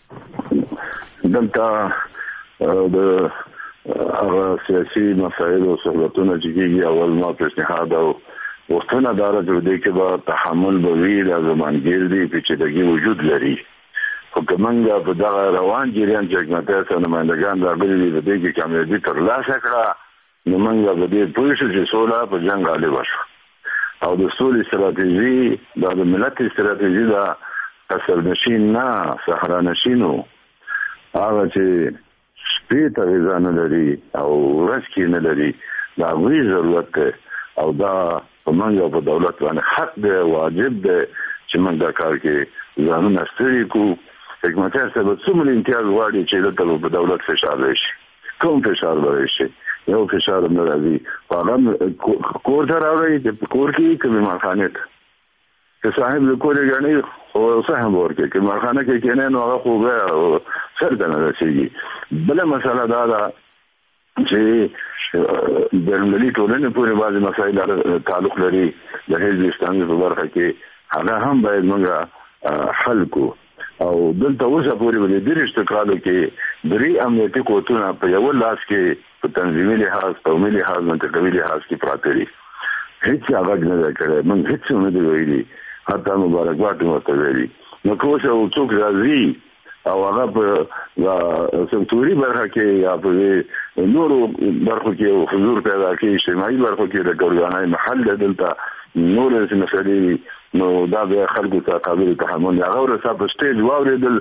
دلته د هغه سیاسي مسایل او سهولتونه چې کېږي اول ما پیشنهاد او وختونه داره چې دې کې به تحمل به وي د زمانګیر دی پیچیدګي وجود لري. خو کومنګ په دغه روان جریان چې حکومت سره نمائندگان راغلي دي د دې کې کامیابی ترلاسه کړه، نو موږ به دې پوه شو چې سوله په جنګ غالب شو او د سولې استراتیژي د ملت استراتیژي د اثر نشین نه صحرا نشینو هغه چې شپې ته غذا نه لري او ورځ کې نه لري دا غوی ضرورت ده او دا په موږ په دولت باندې حق ده واجب ده چې موږ دا کار کې ځانونه ستړي کو. حکومت سره به څومره امتیاز غواړي چې دلته په دولت فشار راشي کوم فشار ورشي یو فشار ناراضي هغه کور ته راوړي د کور کې کومه مخانه که صاحب د کور غني او صاحب ورته کې مخانه کې کینې نو هغه خو سر کنه راشي بل مسله دا ده چې د ملي ټولنې پورې بعض مسایل تعلق لري د حزب اسلامي په برخه کې هغه هم باید موږ حل کو او دلته اوسه پورې ولې د اشتقالو کې درې امنیتي قوتونه په یو لاس کې په تنظیمي لحاظ قومي لحاظ منطقوي لحاظ کې پراته دي هیڅ هغه نه کړي موږ هیڅ نه دی ویلي حتی مبارکباد ورته ویلي نو کوڅه او څوک راځي او هغه په سنتوري برخه کې یا په نورو برخو کې حضور پیدا کوي اجتماعي برخو کې د ګورګانای محل دلته نور مسلې نو دا به خلکو ته قابل تحمل هغه ورسره په سټیج واوریدل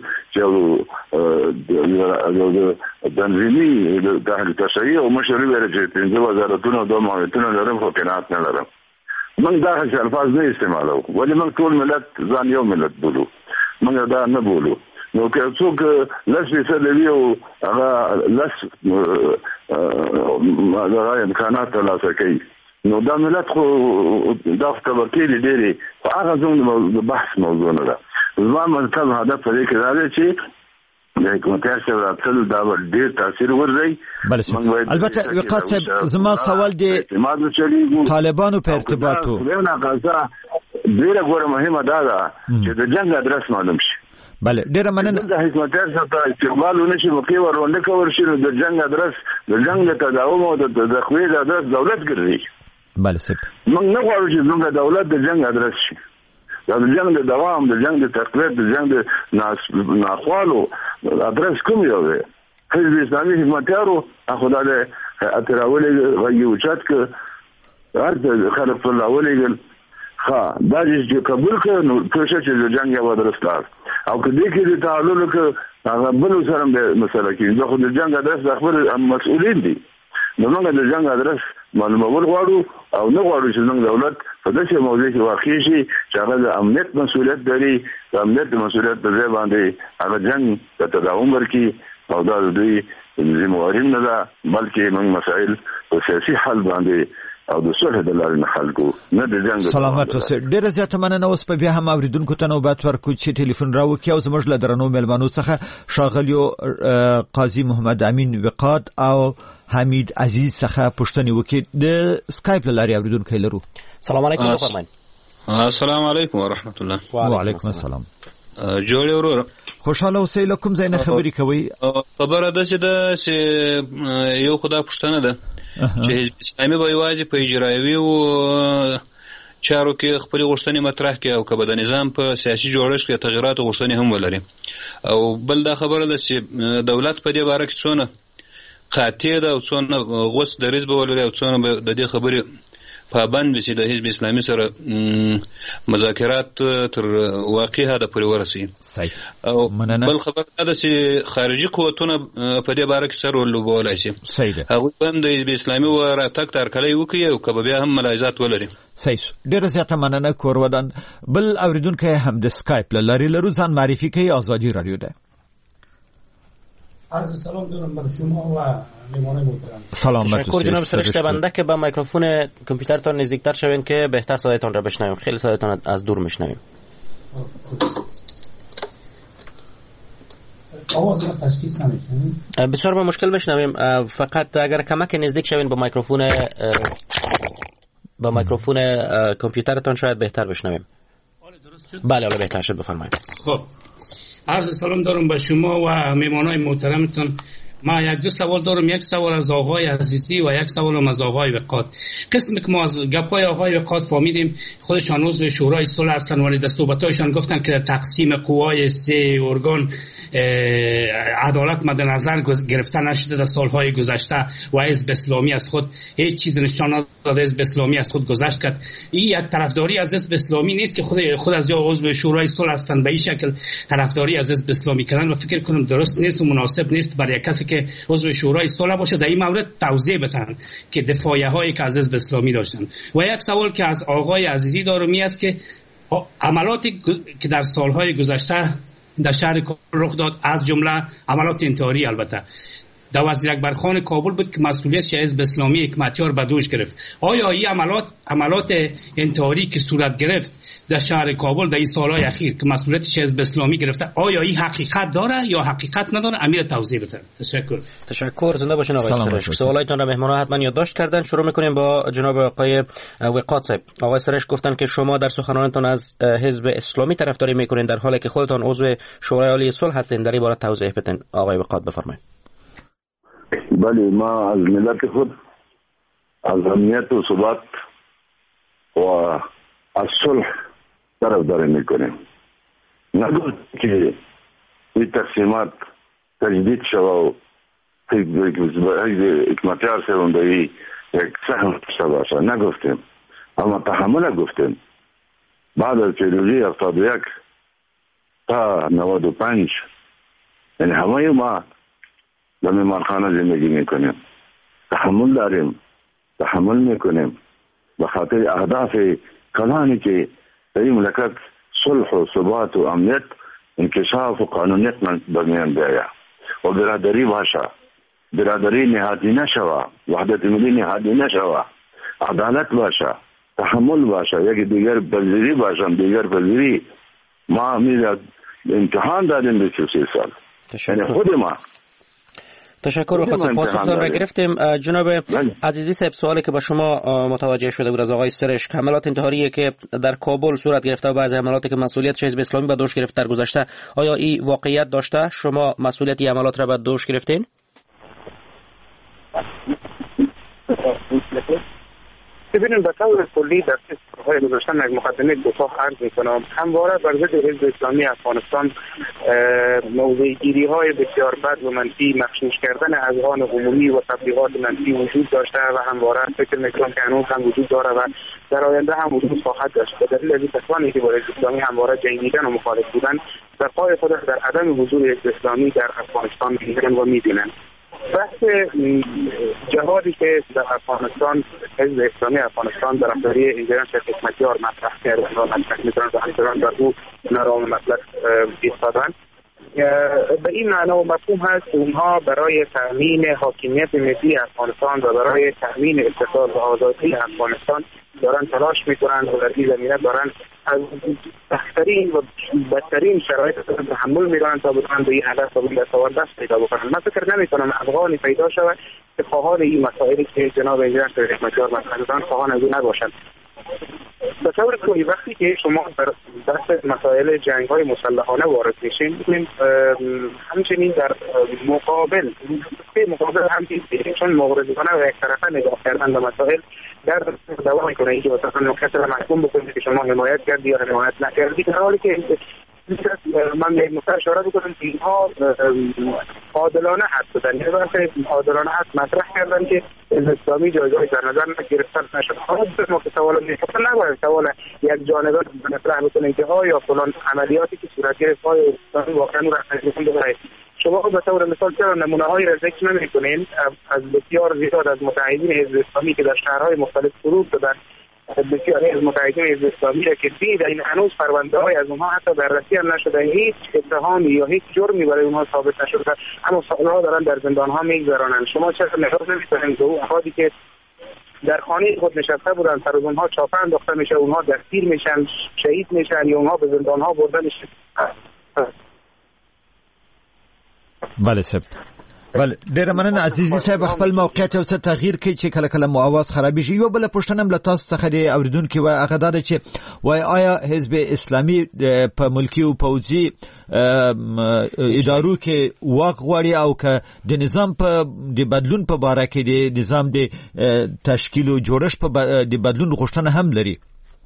چې د تنظیمي د تحلیل تشریع او مشري ورته پنځه وزارتونو دوه معاونتونه لرم خو قناعت نه لرم موږ دا هیڅ الفاظ نه استعمالو ولې موږ ټول ملت ځان یو ملت بولو موږ دا نه بولو نو که څوک لږ څه لوي او هغه لږ دا امکانات ترلاسه کوي نو دا ملت خو دا طبقې لري خو هغه زموږ د بحث موضوع نه ده زما مطلب هدف پرې کې دا دی چې د حکومت سره راتل دا ډېر تاثیر ورځي البته وقات صاحب زما سوال دی طالبانو په ارتباطو نه غزا ډېر غوړه مهمه ده چې د جنگ ادرس معلوم شي بله ډیره مننه د حکومت سره استقبال ونشي مخې ورونه کور شي د جنگ ادرس د جنگ د تداوم او د تخوید ادرس دولت ګرځي بله سپ موږ نه غواړو چې زموږ دولت د جنگ ادرس شي دا د جنگ د دوام د جنگ د تقویت د جنگ د ناخوالو ادرس کوم یو دی حزب اسلامي حکومتیارو خدای اتراولې غيو چات ک هر خلک الله ولېګل ها دا چې قبول کړي نو څه چې د جنگ یو ادرس تار او کله کې د تعالو له هغه بل سره د مسله کې دا خو د جنگ ادرس د خپل مسؤلین دي نو موږ د جنگ ادرس معلومول غواړو او نه غواړو چې موږ دولت په داسې موضوع کې واقع شي چې هغه د امنیت مسؤلیت لري د امنیت مسؤلیت په ځای باندې هغه جنگ ته تداوم ورکړي او دا د دوی ذمہواري نه ده بلکې موږ مسائل په سیاسي حل باندې او د صلح د لارې نه حل کو نه د جنگ سلامات اوسه ډیره زیاته مننه اوس په بیا هم اوریدونکو ته نوبت ورکو چې ټلیفون راوکي او زموږ له درنو ملمنو څخه شاغلیو قاضي محمد امین وقاد او حمید عزیز څخه پوښتنه وکړي د سکایپ لارې اوریدونکو لرو سلام علیکم فرمایي السلام علیکم ورحمت الله وعلیکم السلام جوړ ورور خوشاله اوسئ لکم زینه خبري کوي خبره ده چې د یو خدا پوښتنه ده چې حزب اسلامي به یوازې په اجرایوي او چارو کې خپل غوښتنې مطرح کړي او که د نظام په سیاسي جوړښت کې تغیرات او غوښتنې هم ولري او بل دا خبره ده چې دولت په دې باره کې څونه قاطع ده او څونه غوڅ دریځ به ولري او څونه به د دې خبرې پابند وي چې د حزب اسلامي سره مذاکرات تر واقعي هدف پورې ورسي او بل خبر دا ده چې خارجي قوتونه په دې باره کې څه رول لوبولی شي هغوی به هم د حزب اسلامي وراتګ ته هرکلی وکړي او که به بیا هم ملاحظات ولري صحیح ډېره زیاته مننه کور ودان بل اوریدونکی هم د سکایپ له لارې لرو ځان معرفي کوي آزادی رادیو ده عرض سلام دارم بر شما و مهمان محترم. سلامت تشکر جناب سرشته بنده که با میکروفون کامپیوترتان نزدیکتر شوین که بهتر صدایتان را بشنویم. خیلی صدایتان از دور میشنویم. آواز را تشخیص نمی‌کنید؟ بسیار با مشکل بشنویم. فقط اگر کمک نزدیک شوین با میکروفون با میکروفون کامپیوترتان شاید بهتر بشنویم. بله حالا بهتر شد بفرمایید. خب عرض سلام دارم به شما و میمانای محترمتون. ما یک دو سوال دارم، یک سوال از آقای عزیزی و یک سوال از آقای وقاد. قسمی که ما از گپای آقای وقاد فهمیدیم خودشان عضو شورای صلح هستند ولی در صحبت‌هایشان گفتن که تقسیم قوای سه ارگان عدالت مد نظر گرفته نشده در سالهای گذشته و حزب اسلامی از خود هیچ چیز نشان نداده. حزب اسلامی از خود گذشت کرد. این یک طرفداری از حزب اسلامی نیست که خود خود از یا عضو شورای صلح هستند به این شکل طرفداری از حزب اسلامی کردن و فکر کنم درست نیست و مناسب نیست برای کسی که عضو شورای صلح باشه در این مورد توضیح بدن که دفاعیه هایی که از حزب اسلامی داشتن. و یک سوال که از آقای عزیزی دارم این است که عملاتی که در سالهای گذشته در شهر رخ داد از جمله عملات انتحاری البته در وزیر اکبرخان کابل بود که مسئولیت حزب اسلامی حکمتیار به دوش گرفت. آیا این عملات عملات انتحاری که صورت گرفت در شهر کابل در این سالهای اخیر که مسئولیت حزب اسلامی گرفته، آیا این حقیقت داره یا حقیقت نداره؟ امیر توضیح بده. تشکر. تشکر. زنده باشین آقای سرش. سوالایتان را مهمانان حتما یادداشت کردن. شروع میکنیم با جناب آقای وقات صاحب. آقای سرش گفتن که شما در سخنانتان از حزب اسلامی طرفداری میکنین در حالی که خودتان عضو شورای عالی صلح هستین. در این باره توضیح بدین آقای وقات، بفرمایید. بله، ما از ملت خود از امنیت و ثبات و از صلح طرفداری میکنیم. نگوید که این تقسیمات تجدید شود و حکمتیار سروندهی یک سهم داشته باشه، نگفتیم، اما تحمل گفتیم. بعد از پیروزی هفتاد و یک تا نود و پنج یعنی همه ما در میمانخانه زندگی میکنیم، تحمل داریم، تحمل میکنیم به خاطر اهداف کلانی که در این مملکت صلح و ثبات و امنیت، انکشاف و قانونیت به میان بیاید و برادری باشه، برادری نهادی نشوه، وحدت ملی نهادی نشوه، عدالت باشه، تحمل باشه، یکی دیگر پذیری باشه، دیگر پذیری. ما میره امتحان دادیم به سی سال. یعنی خود ما. تشکر. بخاطر پاسختان را گرفتیم. جناب عزیزی صاحب، سوالی که با شما متوجه شده بود از آقای سرش، حملات انتحاریه که در کابل صورت گرفته و بعضی حملاتی که مسئولیت حزب اسلامی به دوش گرفت در گذشته، آیا این واقعیت داشته؟ شما مسئولیت این حملات را به دوش گرفتین؟ ببینید به طور کلی در های گذاشتن یک مقدمه کوتاه عرض میکنم. همواره بر ضد حزب اسلامی افغانستان موضع گیری های بسیار بد و منفی، مخشوش کردن اذهان عمومی و تبلیغات منفی وجود داشته و همواره فکر میکنم که هنوز هم وجود داره و در آینده هم وجود خواهد داشت. به دلیل از کسانی که با حزب اسلامی همواره جنگیدن و مخالف بودن، در پای خود در عدم حضور حزب اسلامی در افغانستان میبینن و میبینن. بحث جهادی که در افغانستان حزب اسلامی افغانستان در رهبری انجینر شیخ حکمتیار مطرح کرد و مطرح می‌کنند و همچنان در او نرام مطلق ایستادند، به این معنا و مفهوم هست که اونها برای تامین حاکمیت ملی افغانستان و برای تامین استقلال و آزادی افغانستان دارن تلاش میکنند و در این زمینه دارن از بهترین و بدترین شرایط تحمل میکنند تا بتوانند به این هدف و به دستاورد دست پیدا بکنند. من فکر نمیکنم افغانی پیدا شود که خواهان این مسائلی که جناب انجینر شیخ حکمتیار مطرح کردند خواهان از او نباشند. به طور کلی وقتی که شما در بحث مسائل جنگ های مسلحانه وارد میشین، ببینید همچنین در مقابل به مقابل هم چون مغرضانه و یک طرفه نگاه کردن به مسائل در دوام میکنه اینکه مثلا کسی را محکوم بکنید که شما حمایت کردی یا حمایت نکردی، در حالی که من مثلا اشاره بکنم که اینها عادلانه حد دادن، یعنی وقتی عادلانه حد مطرح کردن که اسلامی جایگاهی در نظر نگرفتن نشد. خواهد ما که سوال میکنم نباید سوال یک جانبه مطرح بکنه که ها یا فلان عملیاتی که صورت گرفت های اسلامی واقعا رو رفتن ببرید. شما به طور مثال چرا نمونه هایی را ذکر نمی‌کنین از بسیار زیاد از متحدین حزب اسلامی که در شهرهای مختلف فرود دادن، بسیاری از متحدین حزب اسلامی را که دیدن هنوز پرونده های از اونها حتی بررسی هم نشده، هیچ اتهامی یا هیچ جرمی برای اونها ثابت نشده، اما سالها دارن در زندان ها میگذرانند. شما چرا نگاه نمی‌کنید به اون افرادی که در خانه خود نشسته بودن، سر اونها چاپه انداخته میشه، اونها دستگیر میشن، شهید میشن یا اونها به زندان ها برده میشن؟ بله صاحب. بله ډیره مننه عزیزي صاحب، خپل موقعیت او څه تغییر کوي چې کله کله مو आवाज خراب شي. یو بل پښتنه هم له تاسو څخه دی اوریدونکو و هغه دا چې وای آیا حزب اسلامي په ملکی او پوځي ادارو کې واک غواړي او که د نظام په د بدلون په باره کې د نظام د تشکیل او جوړښت په د بدلون غوښتنه هم لري؟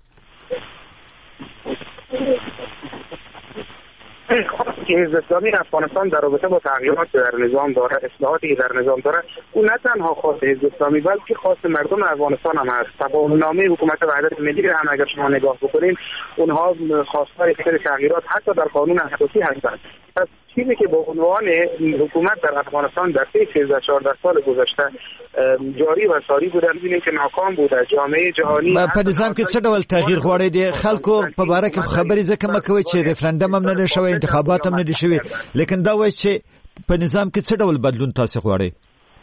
که حزب اسلامی افغانستان در رابطه با تغییرات در نظام داره، اصلاحاتی در نظام داره، اون نه تنها خاص حزب اسلامی بلکه خاص مردم افغانستان هم هست. تباهنامه حکومت وحدت ملی هم اگر شما نگاه بکنید اونها خواستار تغییرات حتی در قانون اساسی هستند. پس چیزی که به عنوان حکومت در افغانستان در طی سیزده چهارده سال گذشته جاری و ساری بوده، می‌بینیم که ناکام بوده. جامعه جهانی په نظام کې څه ډول تغییر غواړي؟ د خلکو په باره کې خبرې ځکه مکوي چې ریفرندم هم نه شوی، انتخابات هم نه دي شوی، لیکن دا وایي چې په نظام کې څه ډول بدلون تاسو غواړئ؟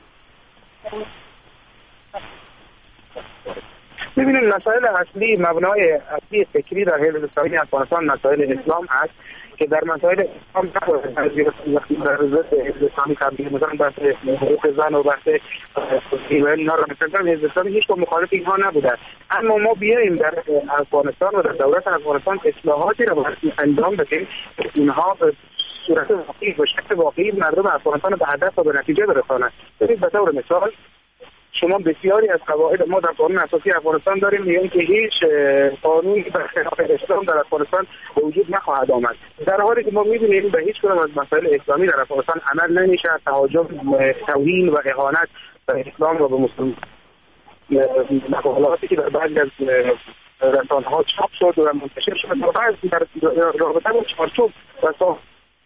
ببینید مسائل اصلی مبنای اصلی فکری در حزب اسلامی افغانستان مسائل اسلام است که در مسائل اسلام وقتی در حزب اسلامی تبدیل مثلا بحث حقوق زن و بحث اینا را مثلا حزب اسلامی هیچ مخالف اینها نبوده، اما ما بیاییم در افغانستان و در دولت افغانستان اصلاحاتی را باید انجام بدیم اینها به صورت واقعی و شکل واقعی مردم افغانستان به هدف و به نتیجه برسانند. ببینید به طور مثال شما بسیاری از قواعد ما در قانون اساسی افغانستان داریم میگن که هیچ قانونی برخلاف اسلام در افغانستان به وجود نخواهد آمد، در حالی که ما می‌بینیم به هیچ کدام از مسائل اسلامی در افغانستان عمل نمیشه. تهاجم، توهین و اهانت به اسلام و به مسلمان، مقالاتی که در بعضی از رسانه‌ها چاپ شد و منتشر شد در رابطه با چارچوب و ساخت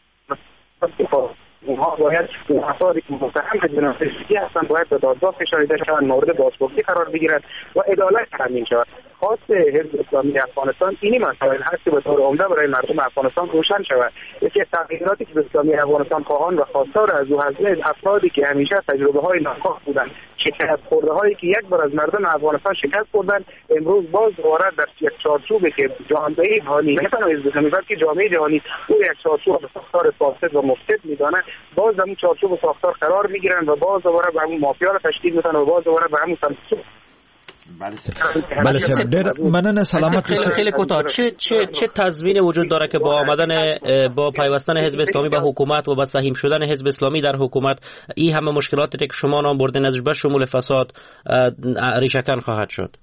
اونها باید افرادی که متهم به جنایت هستند باید به دادگاه کشانیده شوند، مورد بازپرسی قرار بگیرند و عدالت تامین شود. خواست حزب اسلامی افغانستان اینی مسائل هست که به طور عمده برای مردم افغانستان روشن شود. یکی از تغییراتی که اسلامی افغانستان خواهان و خواستار از او هست افرادی که همیشه تجربه های ناکام بودند، شکست خورده هایی که یک بار از مردم افغانستان شکست خوردند، امروز باز دوباره در یک چارچوبی که جامعه جهانی نه تنها حزب اسلامی بلکه جامعه جهانی او یک چارچوب ساختار فاسد و مفسد میدانند، باز در اون چارچوب ساختار قرار میگیرند و باز دوباره به اون مافیا را تشکیل میدن و باز دوباره به همون سمت. بله شب در مننه سلامت. خیلی خیلی کوتاه چه چه چه تضمین وجود داره که با آمدن با پیوستن حزب اسلامی به حکومت و با سهیم شدن حزب اسلامی در حکومت این همه مشکلاتی که شما نام بردین ازش به شمول فساد ریشه‌کن خواهد شد؟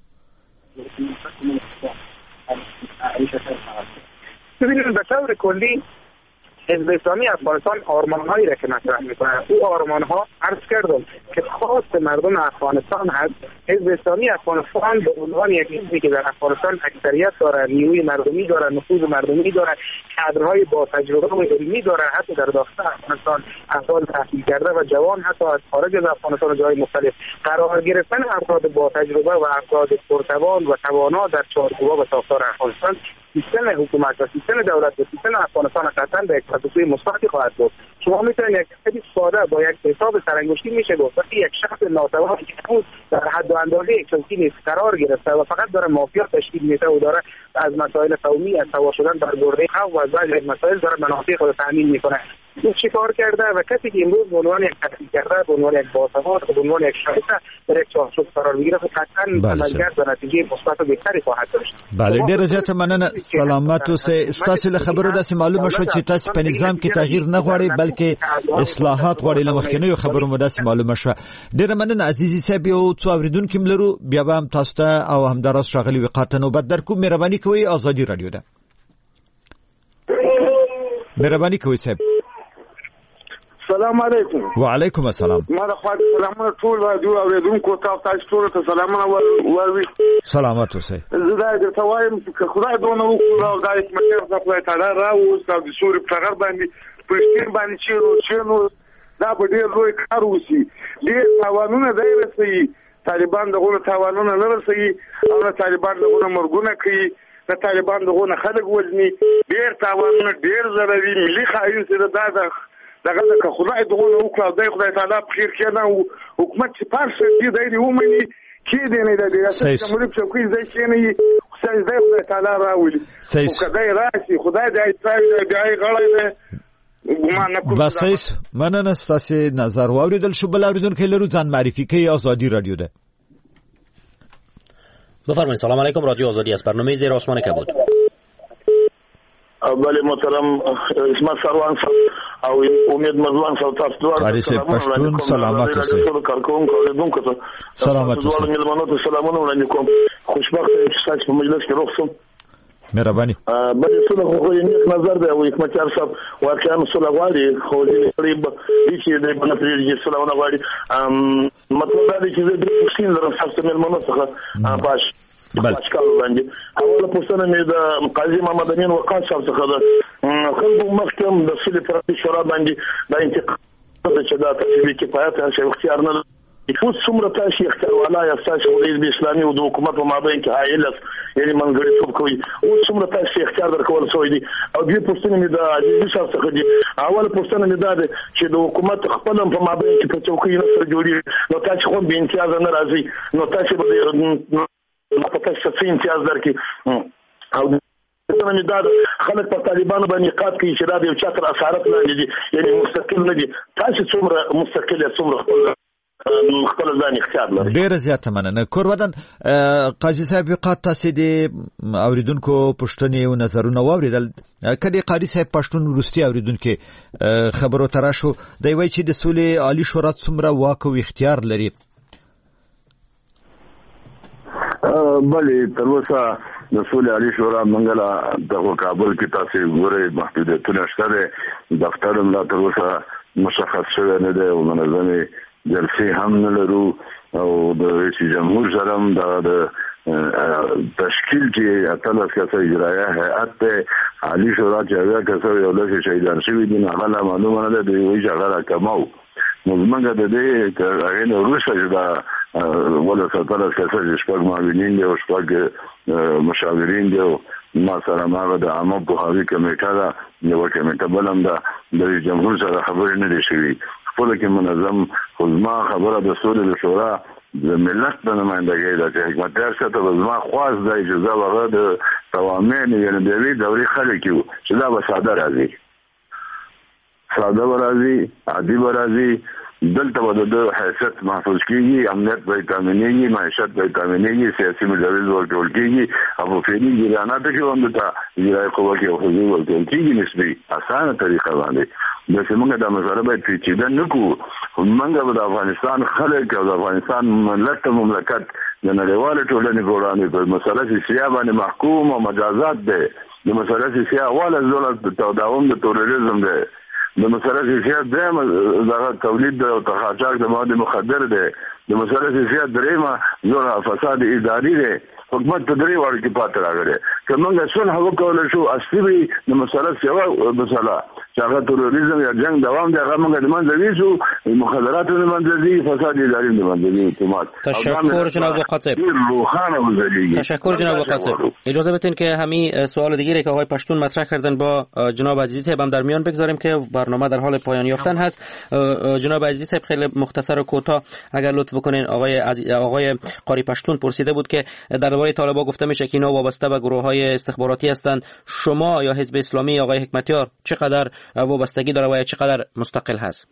ببینید به طور کلی حزب اسلامی افغانستان آرمان‌هایی را که مطرح می‌کند، او آرمان‌ها عرض کردم که خواست مردم افغانستان هست. حزب اسلامی افغانستان به عنوان یک حزبی که در افغانستان اکثریت دارد، نیروی مردمی دارد، نفوذ مردمی دارد، کادرهای با تجربه و علمی دارد، حتی در داخل افغانستان افراد تحصیل کرده و جوان حتی از خارج از افغانستان و جای مختلف قرار گرفتن افراد با تجربه و افراد پرتوان و توانا در چارچوب و ساختار افغانستان سیستم حکومت و سیستم دولت و سیستم افغانستان قطعا به یک پاسخگویی مثبتی خواهد بود. شما میتونید یک خیلی ساده با یک حساب سرانگشتی میشه گفت وقتی یک شخص ناتوانی که خود در حد و اندازه یک چوکی نیست قرار گرفته و فقط داره مافیا تشکیل میده و داره از مسائل قومی از سوا شدن بر برده حق و از بعضی مسائل داره منافع خود تامین میکنه، این چی کار کرده و کسی که امروز به عنوان یک تحصیل کرده به عنوان یک باسواد به عنوان یک شایسته در یک چارچوب قرار بگیره قطعا عملکرد و نتیجه مثبت و بهتری خواهد داشت. بله ډیر زیاته مننه. سلامت اوسئ. ستاسو له خبرو داسې معلومه شو چې تاسو په نظام کې تغییر نه غواړئ بلکې اصلاحات غواړئ. له مخکنیو خبرو مو داسې معلومه شو. ډیر مننه عزیزي صاحب. یو څو اوریدونکو ملرو بیا به هم تاسو ته او همداراز شاغلي وقات نوبت در کوم. مهرباني کوئ ازادي رادیو ده. مهرباني کوئ صاحب. السلام علیکم. وعلیکم السلام. ما د خپل سلامونه ټول راډیو اوریدونکو ته تاسو ټول ته سلامونه وروري. سلامات اوسئ. زه دا درته وایم چې خدای دونه وکړو او دا یک مکر د خدای تعالی راوست او د سوري په غر باندې پښتون باندې چې روچنو دا په ډیر لوی کار وسی. ډیر تاوانونه دی رسي. طالبان دغه تاوانونه نه رسي او نه طالبان دغه مرګونه کوي. د طالبان دغه خلک وزني. ډیر تاوانونه ډیر ضرري ملي خاين سره دا د دغه که خدای دغه وکړه د خدای تعالی په خیر کې نه حکومت چې پارس دې دی ومني کې دې نه دی ریاست جمهوریت چوکۍ ځای کې نه خدای دې خدای تعالی راولي او خدای راشي خدای دې ایتای دې غړای دې ګمان نه کوي. بس مننه ستاسو نظر واوریدل شو. بل اوریدونکو لرو ځان معرفي کوي. آزادی رادیو ده. بفرمایید. سلام علیکم. رادیو آزادی است. برنامه زیر آسمان کبود. بله محترم اسمت سروان او امید مزوان صاحب تاسو دوه تاریخ پښتون سلامات اوسئ. کارکونکو اوریدونکو ته سلامات اوسئ. دوه ملمنو ته سلامونه وړاندې کوم. خوشبخت یم چې تاسو په مجلس کې روغ شم. مهرباني. بل څه خو یې نیک نظر دی او حکمتیار صاحب واقعا صلح غواړي خو دې قریب هیڅ دې باندې پریږدي صلحونه غواړي. مطلب دا دی چې دې مشکل لرم تاسو ملمنو څخه باش اشکال باندې اوله پوښتنه مې د قاضي محمد امین وقاص صاحب څخه ده. خلکو محکم د سولې ترافیک شورا باندې د انتقاد چې دا تصویب کفایت او اختیار نه اوس څومره تاسو اختیاروالا یا تاسو د حزب اسلامي او د حکومت په مابین کې حایل یعنی منګړیتوب کوي اوس څومره تاسو اختیار درکول شوی دي او دې پوښتنه مې د عزیزي صاحب څخه دي اول پوښتنه مې دا ده چې د حکومت خپل په مابین کې په چوکۍ نه سره جوړي نو تاسو خو به امتیاز نه راځي نو تاسو به په تاسو څه امتیاز درکې او نن دا خلک په طالبانو باندې قات کوي چې دا د یو چتر اثرات لاندې دي یعنی مستقل نه دي تاسو څومره مستقل یا څومره خپل خپل ځان اختیار لري ډیر زیاته مننه کورودن قاضي صاحب وقات تاسو د اوریدونکو پښتنې او نظرونه واوریدل کله قاضي صاحب پښتون ورستي اوریدونکو خبرو تراشو دی وای چې د سولې عالی شورا څومره واک او اختیار لري بلې تر اوسه د سولې عالی شورا منګلا د کابل کې تاسو ګورئ محدودیتونه شته دفتر هم تر اوسه مشخص شوی نه دی او منظمه جلسې هم نه لرو او د رئیس جمهور سره هم د تشکیل کې اتلس کسه اجرایه هیئت ته عالی شورا چې هغه کسه یو لږ شهیدان شوي دي هغه معلومه نه ده دوی وایي چې هغه راکماو نو موږ د دې هغې نه وروسته چې دا ولس اتلس کسه چې شپږ معاونین دي او شپږ مشاورین دي ما سره ماغه د عامه پوهاوي کمیټه ده یوه کمیټه بل هم ده د رئیس جمهور سره خبرې نه دي شوي خپل کې منظم خدما خبره د سولې شورا د ملت د نمائندګۍ د حکومت ریاست او زما خواست د اجازه وغه د توامین یعنی د وی دوري خلک یو چې دا به ساده راځي ساده راځي عادي راځي دلته به د حیثیت محفوظ کیږي امنیت به تامینېږي معیشت به تامینېږي سیاسي مجالس ورکول کیږي او په فعلي جریانات کې هم د اجرایي قوه کې حضور ورکول کیږي نسبي اسانه طریقه باندې د څنګه د مسله به پیچیده نه کو موږ به د افغانستان خلک او د افغانستان ملت مملکت د نړیوال ټولنې ګورانې په مسله سیاسي باندې محکوم او مجازات ده د مسله سیاسي اول دولت د تداوم د تروریزم ده د مسله سیاسي دغه د تولید او تخاچاک د مواد مخدر ده د مسله سیاسي درېما زوره فساد اداري ده حکومت په درې وړ کې پاتې راغلی که موږ صلح وکولای شو اصلي د مسله سیوا مسله چې هغه تروریزم یا جنگ دوام دی هغه موږ د منځ ویسو مخدرات د منځ دي فساد اداري د منځ دي اعتماد تشکر جناب قاطب روحانه وزلیږي تشکر جناب قاطب اجازه بدین که همین سوال دیگری که آقای پشتون مطرح کردن با جناب عزیزی صاحب هم در میان بگذاریم که برنامه در حال پایان یافتن هست جناب عزیزی صاحب خیلی مختصر و کوتاه اگر لطف بکنین آقای آقای قاری پشتون پرسیده بود که در درباره طالبان گفته میشه که اینا وابسته به گروه‌های استخباراتی هستند شما یا حزب اسلامی آقای حکمتیار چقدر وابستگی داره و یا چقدر مستقل هست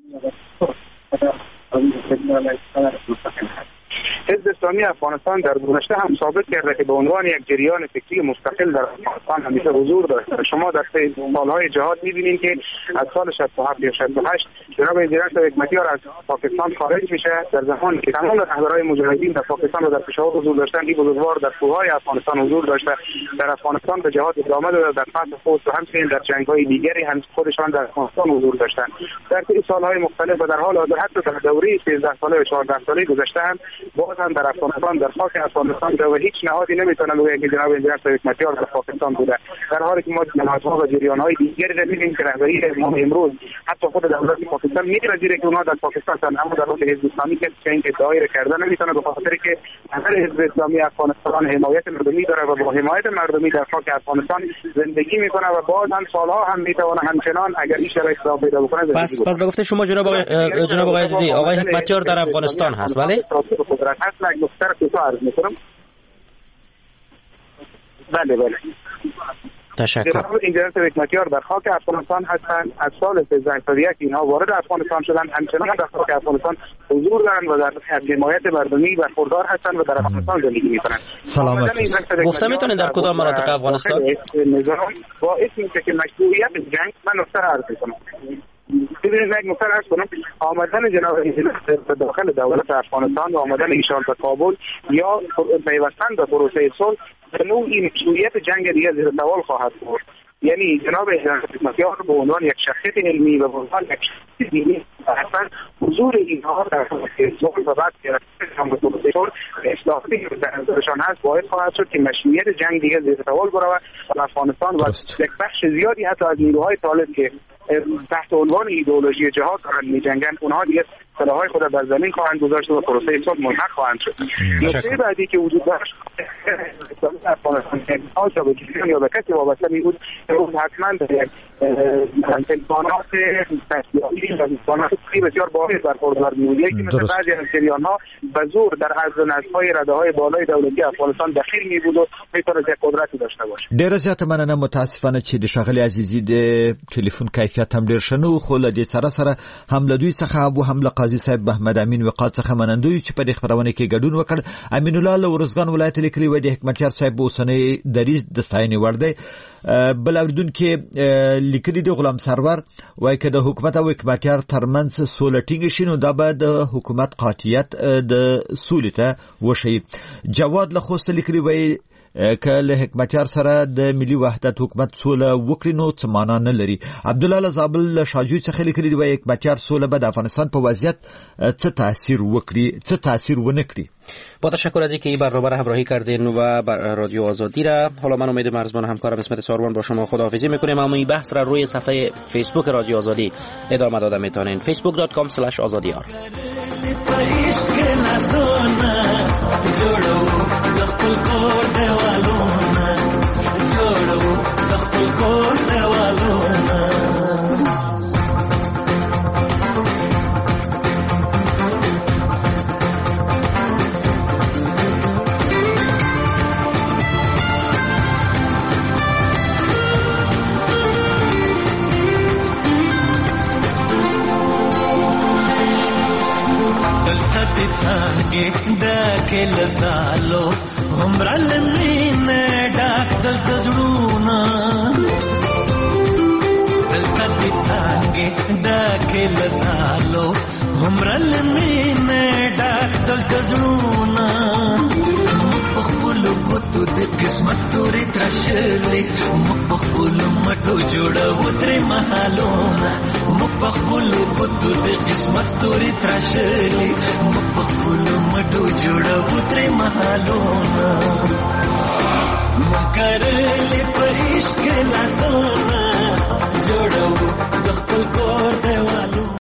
حزب اسلامی افغانستان در گذشته هم ثابت کرده که به عنوان یک جریان فکری مستقل در افغانستان همیشه حضور داشته. شما در سالهای جهاد می‌بینید که از سال شصت و هفت یا شصت و هشت جناب انجینر حکمتیار از پاکستان خارج میشه در زمانی که تمام رهبران مجاهدین در پاکستان و در پشاور حضور داشتن این بزرگوار در کوههای افغانستان حضور داشته در افغانستان به جهاد ادامه داده در فصل خود و همچنین در جنگ‌های دیگری هم خودشان در افغانستان حضور داشتن در این سالهای مختلف و در حال حاضر حتی در دوره سیزده ساله و چهارده ساله گذشته هم باز هم در افغانستان در خاک افغانستان و هیچ نهادی نمیتونه بگه که جناب انجینر حکمتیار در پاکستان بوده در حالی که ما نهادها و جریان‌های دیگری را می‌بینیم که رهبری ما امروز حتی خود دولت پاکستان می‌پذیره که اونها در پاکستان هستند اما در حال حزب اسلامی که چنین ادعایی کرده نمیتونه به خاطر که اصل حزب اسلامی افغانستان حمایت مردمی داره و با حمایت مردمی در خاک افغانستان زندگی میکنه و باز هم سالها هم میتونه همچنان اگر این شرایط را پیدا بکنه پس پس به گفته شما جناب آقای جناب آقای عزیزی آقای حکمتیار در افغانستان هست بله قدرت هست یک نکته کوتاه عرض میکنم بله بله تشکر. جناب انجینر حکمتیار در خاک افغانستان هستند از سال سیزده صد و یک اینها وارد افغانستان شدند همچنان در خاک افغانستان حضور دارند و در حمایت مردمی برخوردار هستند و در افغانستان زندگی میکنند. سلامت. گفته میتونید در کدام مناطق افغانستان نظام باعث میشه که مشروعیت جنگ من نکته عرض میکنم. ببینید یک نکته عرض کنم آمدن جناب انجینر به داخل دولت افغانستان و آمدن ایشان به کابل یا پیوستن به پروسه صلح به نوعی مشروعیت جنگ دیگر زیر سوال خواهد برد. یعنی جناب حکمتیار به عنوان یک شخصیت علمی و به عنوان یک شخصیت دینی اصلا حضور اینها در صلح و بعد هم به پروسه صلح اصلاحاتی که در نظرشان هست باعث خواهد شد که مشروعیت جنگ دیگه زیر سوال برود و افغانستان و یک بخش زیادی حتی از نیروهای طالب که تحت عنوان ایدئولوژی جهاد دارند می‌جنگند اونها دیگه سلاح‌های خود در زمین خواهند گذاشت و پروسه صلح ملحق خواهند شد. نکته بعدی که وجود داشت افغانستان یا به کسی یا به کسی وابسته می‌بود اون حتما امکانات تسلیحاتی و امکانات بسیار باید برخوردار می‌بود. یکی مثل بعضی از جریان‌ها به زور در عرض نسل‌های رده‌های بالای دولتی افغانستان دخیل می‌بود و می‌تونه یک قدرتی داشته باشه. ډېر زیات مننه متاسفانه چې د ښاغلي عزیزي د ټلیفون کیفیت هم ډېر ښه نه و، خو له دې سره سره هم له دوی څخه ابو هم له قاضي صاحب محمد امین وقاص څخه منندوی چې په دې خبرونه کې ګډون وکړ. امین الله له ورزګان ولایت لیکلي و د حکمتیار صاحب اوسنۍ دریځ د ستاینې وړ دی. بل اوریدونکي لیکلي دی غلام سرور وایي که د حکومت او حکمتیار ترمنځ سوله ټینګه شي نو دا به د حکومت قاطعیت د سولې ته وښیي. جواد له خوسته لیکلي وایي که له حکمتیار سره د ملي وحدت حکومت سوله وکړي نو څه معنا نه لري. عبد الله زابل له شاجوی څخه لیکلي دی حکمتیار سوله به د افغانستان په وضعیت څه تاثیر وکړي څه تاثیر ونه کړي. با تشکر از اینکه این برنامه را همراهی کردین و رادیو آزادی را. حالا من امید مرزبان همکارم اسمت ساروان با شما خداحافظی میکنیم. اما این بحث را روی صفحه فیسبوک رادیو آزادی ادامه داده میتونین. facebook dot com slash azadiyar. داخل سالو همرل مين ډاک دل تزړونا دلته دې څنګه داخل سالو همرل مين ډاک دل تزړونا خپل کوتو د قسمت تورې ترشلې مخبل مټو جوړه وترې محالونه مخبل کوتو د قسمت تورې ترشلې مخبل مټو جوړه وترې محالونه مکرلې پرېښ کې لاسونه جوړو د خپل کور دیوالو